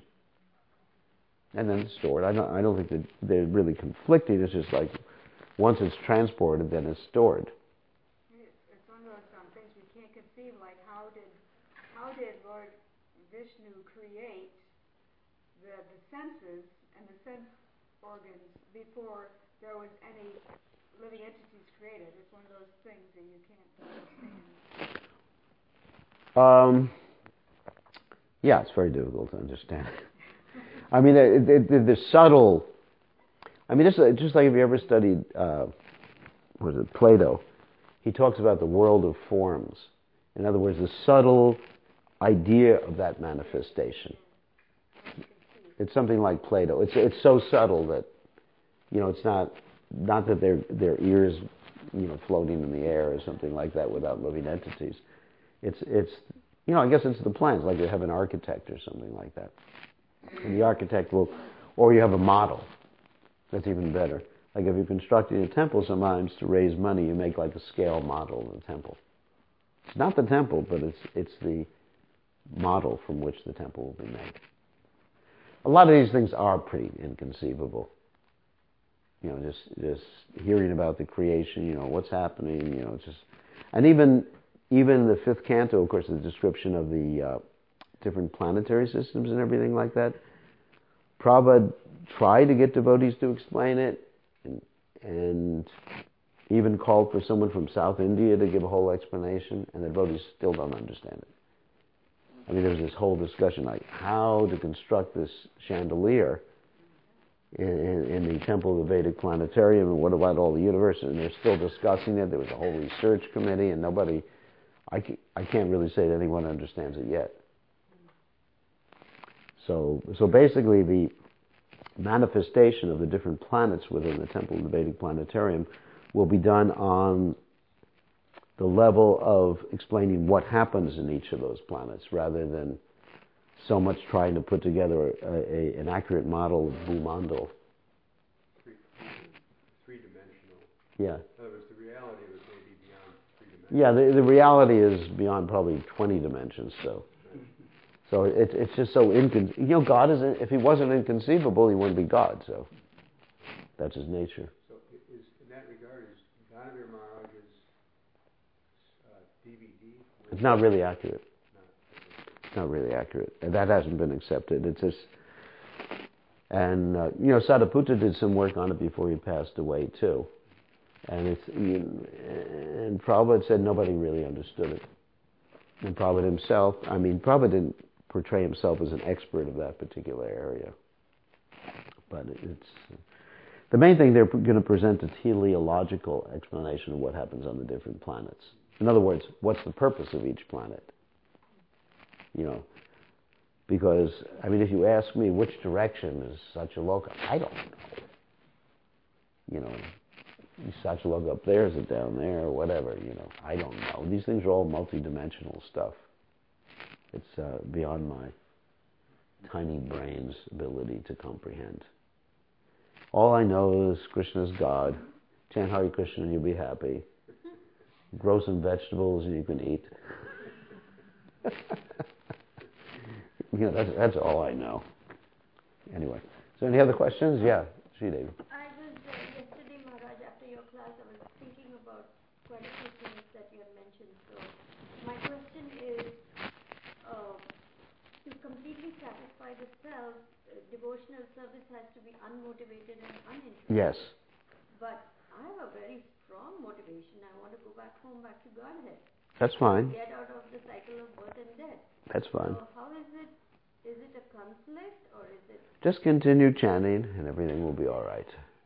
And then it's stored. I don't, I don't think that they're really conflicting. It's just like once it's transported, then it's stored. It's one of those um, things we can't conceive, like how did how did Lord Vishnu create the, the senses and the sense organs before there was any living entities created? It's one of those things that you can't understand. Um, yeah, it's very difficult to understand. I mean, the, the, the subtle... I mean, just, just like if you ever studied, uh, what is it, Plato, he talks about the world of forms. In other words, the subtle idea of that manifestation. It's something like Plato. It's it's so subtle that, you know, it's not not that their their ears, you know, floating in the air or something like that without living entities. It's it's you know, I guess it's the plans, like you have an architect or something like that. And the architect will, or you have a model. That's even better. Like if you're constructing a temple, sometimes to raise money, you make like a scale model of the temple. It's not the temple, but it's it's the model from which the temple will be made. A lot of these things are pretty inconceivable. You know, just just hearing about the creation, you know, what's happening, you know, just, and even even the fifth canto, of course, the description of the uh, different planetary systems and everything like that. Prabhupada tried to get devotees to explain it, and, and even called for someone from South India to give a whole explanation, and the devotees still don't understand it. I mean, there was this whole discussion like how to construct this chandelier in, in, in the Temple of the Vedic Planetarium, and what about all the universes, and they're still discussing it. There was a whole research committee, and nobody, I can't, I can't really say that anyone understands it yet. So, so basically the manifestation of the different planets within the Temple of the Vedic Planetarium will be done on the level of explaining what happens in each of those planets, rather than so much trying to put together a, a, an accurate model of Bhumandal. Three, three-dimensional. Yeah. In other words, the reality of the be beyond three dimensions. Yeah, the, the reality is beyond probably twenty dimensions, so. So it, it's just so incon. You know, God is, if he wasn't inconceivable, he wouldn't be God, so. That's his nature. So is, in that regard, is Ghanavir Maharaj's uh, D V D? It's not really accurate. Not, It's not really accurate. And that hasn't been accepted. It's just, and, uh, you know, Sadaputta did some work on it before he passed away, too. And it's, you, and Prabhupada said nobody really understood it. And Prabhupada himself, I mean, Prabhupada didn't portray himself as an expert of that particular area. But it's, the main thing, they're going to present a teleological explanation of what happens on the different planets. In other words, what's the purpose of each planet? You know, because, I mean, if you ask me which direction is Satyaloka, I don't know. You know, is Satyaloka up there, is it down there, or whatever, you know, I don't know. These things are all multidimensional stuff. It's uh, beyond my tiny brain's ability to comprehend. All I know is Krishna's God. Chant Hare Krishna and you'll be happy. Grow some vegetables and you can eat. You know, that's, that's all I know. Anyway, so any other questions? Yeah, Sridevi. I was, uh, yesterday, Maharaj, after your class, I was thinking about quite a few things that you had mentioned. So, my question is, uh, to completely satisfy the self, uh, devotional service has to be unmotivated and uninterested. Yes. But I have a very strong motivation. I want to go back home, back to Godhead. That's fine. Get out of the cycle of birth and death. That's fine. So how is it? Is it a conflict or is it? Just continue chanting and everything will be all right.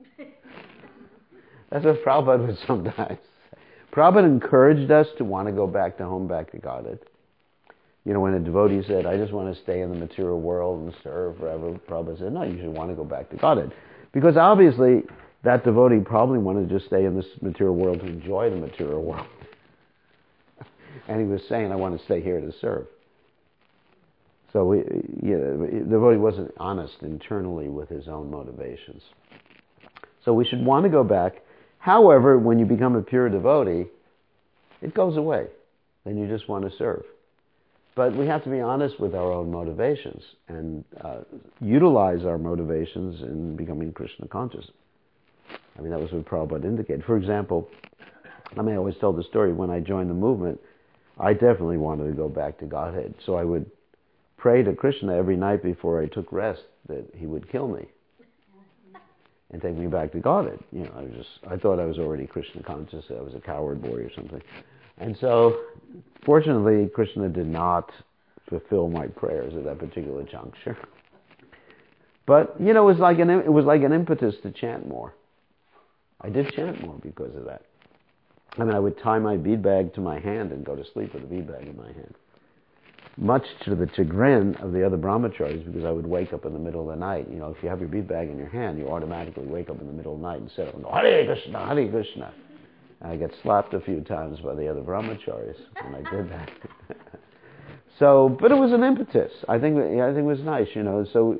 That's what Prabhupada would sometimes say. Prabhupada encouraged us to want to go back to home, back to Godhead. You know, when a devotee said, I just want to stay in the material world and serve forever, Prabhupada said, no, you should want to go back to Godhead. Because obviously, that devotee probably wanted to just stay in this material world to enjoy the material world. And he was saying, I want to stay here to serve. So we, you know, the devotee wasn't honest internally with his own motivations. So we should want to go back. However, when you become a pure devotee, it goes away. Then you just want to serve. But we have to be honest with our own motivations and uh, utilize our motivations in becoming Krishna conscious. I mean, that was what Prabhupada indicated. For example, I mean, I always tell the story, when I joined the movement, I definitely wanted to go back to Godhead. So I would pray to Krishna every night before I took rest that he would kill me and take me back to Godhead. You know, I was just, I thought I was already Krishna conscious. I was a coward boy or something. And so, fortunately, Krishna did not fulfill my prayers at that particular juncture. But, you know, it was like an, it was like an impetus to chant more. I did chant more because of that. I mean, I would tie my bead bag to my hand and go to sleep with a bead bag in my hand. Much to the chagrin of the other brahmacharis, because I would wake up in the middle of the night. You know, if you have your bead bag in your hand, you automatically wake up in the middle of the night and sit up and go, Hare Krishna, Hare Krishna. And I get slapped a few times by the other brahmacharis when I did that. So, but it was an impetus. I think, I think it was nice, you know. So,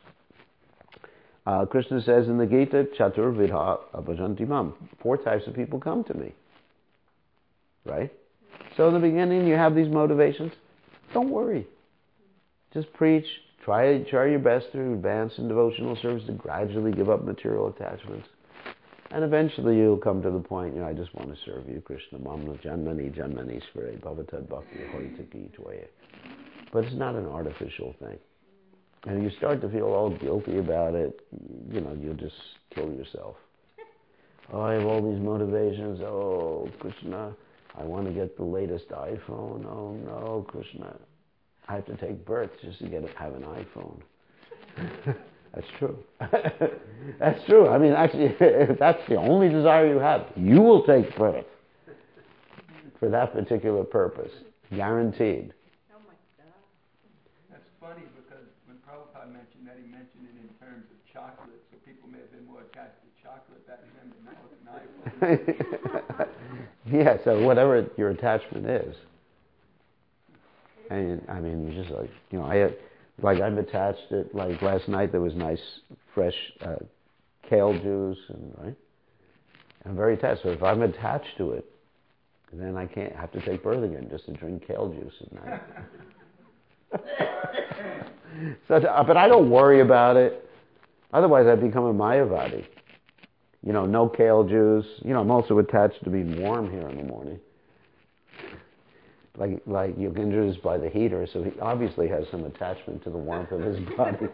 uh, Krishna says in the Gita, Chatur Vidha Abhajanti Mam. Four types of people come to me. Right? So in the beginning, you have these motivations. Don't worry. Just preach. Try, try your best to advance in devotional service, to gradually give up material attachments. And eventually you'll come to the point, you know, I just want to serve you, Krishna. Mamna Janmani Janmani Svare Bhavatad Bhakti Horitaki Tvaya. But it's not an artificial thing. And you start to feel all guilty about it, you know, you'll just kill yourself. Oh, I have all these motivations. Oh, Krishna, I want to get the latest iPhone. Oh no, Krishna, I have to take birth just to get have an iPhone. That's true. That's true. I mean, actually, if that's the only desire you have, you will take birth for that particular purpose, guaranteed. Oh my God. That's funny because when Prabhupada mentioned that, he mentioned it in terms of chocolate, so people may have been more attached to chocolate back then, but now it's an iPhone. Yeah, so whatever your attachment is. And I mean, it's just like, you know, I like I'm attached to, like last night there was nice fresh uh, kale juice, and right. I'm very attached. So if I'm attached to it, And then I can't have to take birth again just to drink kale juice at night. so, but I don't worry about it. Otherwise, I'd become a Mayavadi. You know, no kale juice. You know, I'm also attached to being warm here in the morning. Like like Yogendra is by the heater, so he obviously has some attachment to the warmth of his body.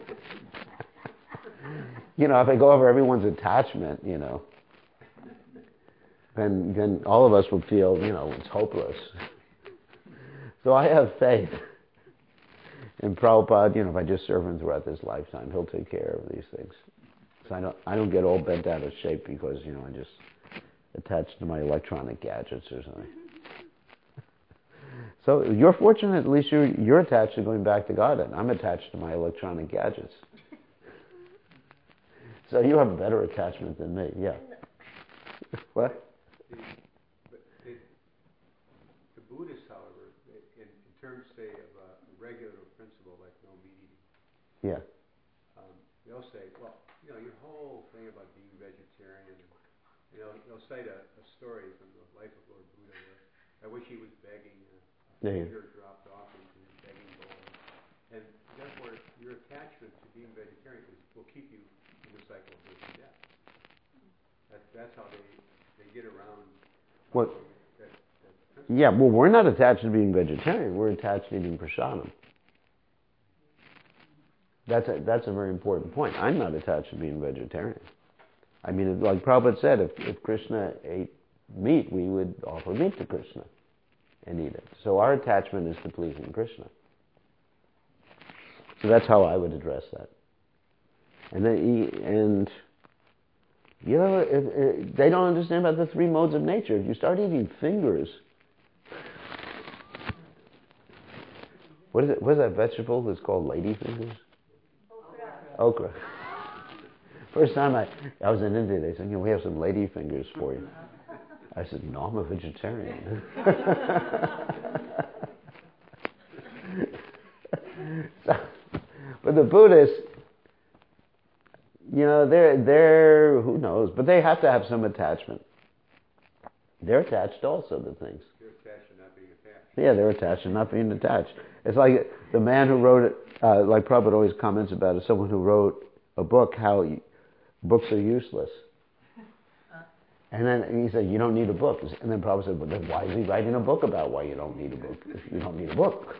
You know, if I go over everyone's attachment, you know, then then all of us would feel, you know, it's hopeless. So I have faith in Prabhupada. You know, if I just serve him throughout this lifetime, he'll take care of these things. So I don't I don't get all bent out of shape because, you know, I just attached to my electronic gadgets or something. So you're fortunate, at least you're, you're attached to going back to Godhead. I'm attached to my electronic gadgets. So you have a better attachment than me, yeah. What? The, but the, the Buddhists, however, they, in, in terms, say, of a regular principle like no meat eating, Yeah. um, they'll say, well, you know, your whole thing about being vegetarian, you know, they'll cite a, a story from the life of Lord Buddha where I wish he was begging. Uh, Yeah. Peter dropped off into his begging bowl, and therefore your attachment to being vegetarian is, will keep you in the cycle of birth and death. That, that's how they, they get around. What? That, that principle. Yeah, well, we're not attached to being vegetarian. We're attached to eating prasadam. That's a, that's a very important point. I'm not attached to being vegetarian. I mean, like Prabhupada said, if, if Krishna ate meat, we would offer meat to Krishna and eat it. So our attachment is to pleasing Krishna. So that's how I would address that. And then, and you know, if, if they don't understand about the three modes of nature. If you start eating fingers, what is it? What is that vegetable that's called lady fingers? Okra. Okra. First time I, I was in India, they said, you know, we have some lady fingers for you. I said, no, I'm a vegetarian. so, but the Buddhists, you know, they're, they're, who knows, but they have to have some attachment. They're attached also to things. They're attached to not being attached. Yeah, they're attached to not being attached. It's like the man who wrote it, uh, like Prabhupada always comments about it, someone who wrote a book, how books are useless. And then he said, you don't need a book. And then Prabhupada said, well, then why is he writing a book about why you don't need a book if you don't need a book?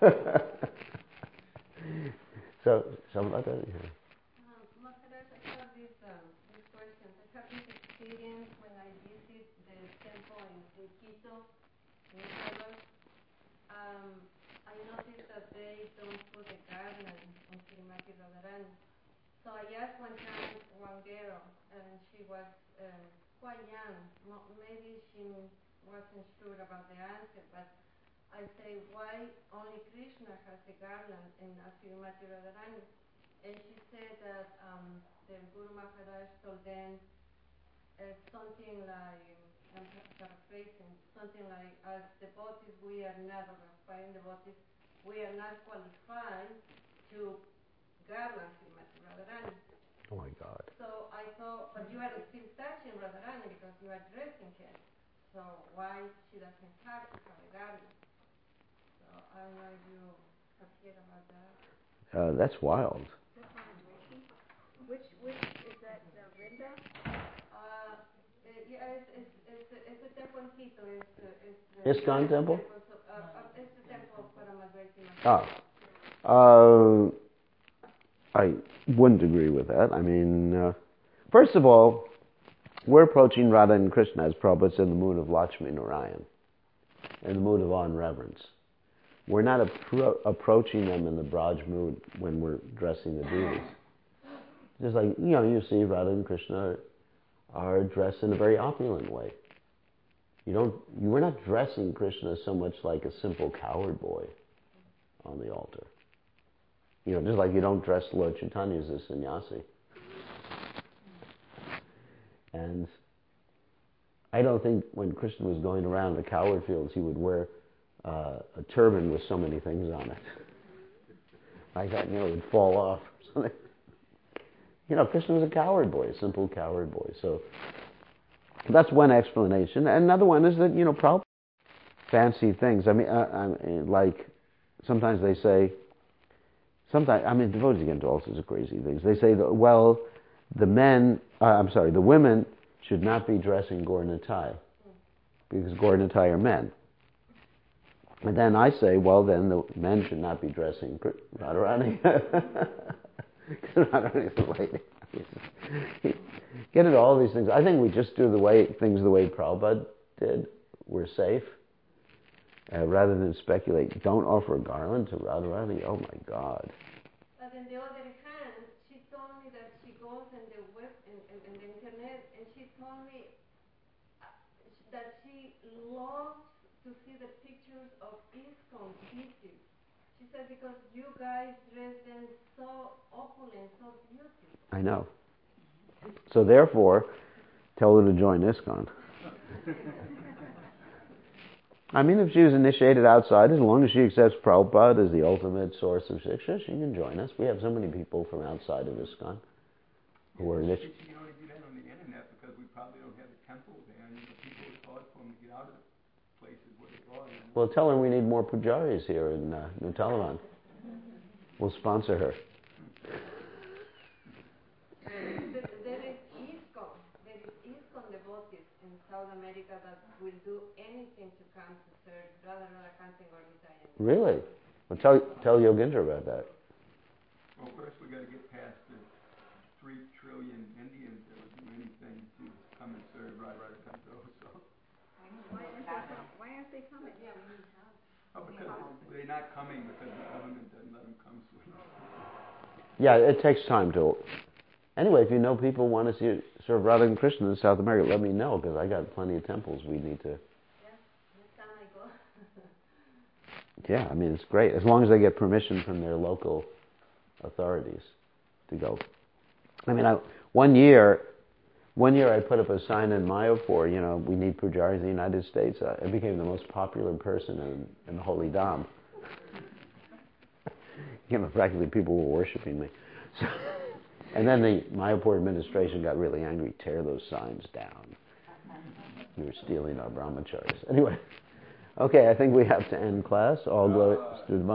so, something like that? Yeah. Um, Maharaj, I have this, um, this question. I have this experience when I visit the temple in, in Quito, in Ecuador. Um, I noticed that they don't put a garland on Srimati Radharani. So I asked one time one girl, and she was um, quite young. Maybe she wasn't sure about the answer, but I say, why only Krishna has a garland in Srimati Radharani? And she said that um, the Guru Maharaj told them uh, something like, I'm paraphrasing, something like, as devotees, we are not, or aspiring devotees, we are not qualified to garland Srimati Radharani. Oh my God. So I thought, but you are still touching Radharani because you are dressing her. So why she doesn't have to have a garland? So I don't know if you have heard about that. Uh, that's wild. Which which is that uh, Vrinda? Uh, it, yeah, it's it's it's a, it's a temple in Quito. It's it's ISKCON temple. So, uh, uh, it's the temple of Paramadvaiti. Ah. Uh, I wouldn't agree with that. I mean, uh, first of all, we're approaching Radha and Krishna, as Prabhupada said, in the mood of Lakshmi Narayan, in the mood of awe and reverence. We're not appro- approaching them in the Braj mood when we're dressing the deities. Just like, you know, you see Radha and Krishna are, are dressed in a very opulent way. You don't, you, we're not dressing Krishna so much like a simple coward boy on the altar. You know, just like you don't dress Lord Chaitanya as a sannyasi. And I don't think when Krishna was going around the coward fields, he would wear uh, a turban with so many things on it. Like that, you know, it would fall off. You know, Krishna was a coward boy, a simple coward boy. So that's one explanation. And another one is that, you know, Prabhupada fancy things. I mean, uh, I mean, like sometimes they say, sometimes I mean, devotees get into all sorts of crazy things. They say that, well, the men, uh, I'm sorry, the women should not be dressing Gaur-Nitai because Gaur-Nitai are men. And then I say, well, then the men should not be dressing Radharani. Radharani is a lady. Get into all these things. I think we just do the way things the way Prabhupada did. We're safe. Uh, rather than speculate, don't offer a garland to Radharani. Oh my God. But on the other hand, she told me that she goes in the web in, in, in the internet, and she told me uh, that she loves to see the pictures of ISKCON pieces. She said because you guys dress them so opulent, so beautiful. I know. So therefore, tell her to join ISKCON. I mean, if she was initiated outside, as long as she accepts Prabhupada as the ultimate source of Shiksha, she can join us. We have so many people from outside of ISKCON who are initiated. She can only do that on the internet because we probably don't have a temple there, and the people, it's hard for them to get out of the places where they are. You know? Well, tell her we need more pujaris here in uh, New Talavan. We'll sponsor her. There is ISKCON, there is ISKCON devotees in South America that will do anything to come to serve Radha Radhakant and Gaur-Nitai. Really? Well, tell tell Yogendra about that. Well, first we got to get past the three trillion Indians that would do anything to come and serve Radha Radhakant. So. Why aren't they, com- why aren't they coming? Yeah, we need help. Oh, because they're not coming because the government doesn't let them come soon. Yeah, it takes time to. Anyway, if you know people want to see serve Radha and Krishna in South America, let me know because I got plenty of temples we need to. Yeah, next time I go. Yeah, I mean it's great as long as they get permission from their local authorities to go. I mean, I, one year, one year I put up a sign in Mayapur. You know, we need pujaris in the United States. Uh, I became the most popular person in, in the Holy Dham. You know, practically people were worshiping me. So, and then the Mayapur administration got really angry, tear those signs down. We were stealing our brahmacharis. Anyway, okay, I think we have to end class. All glory to the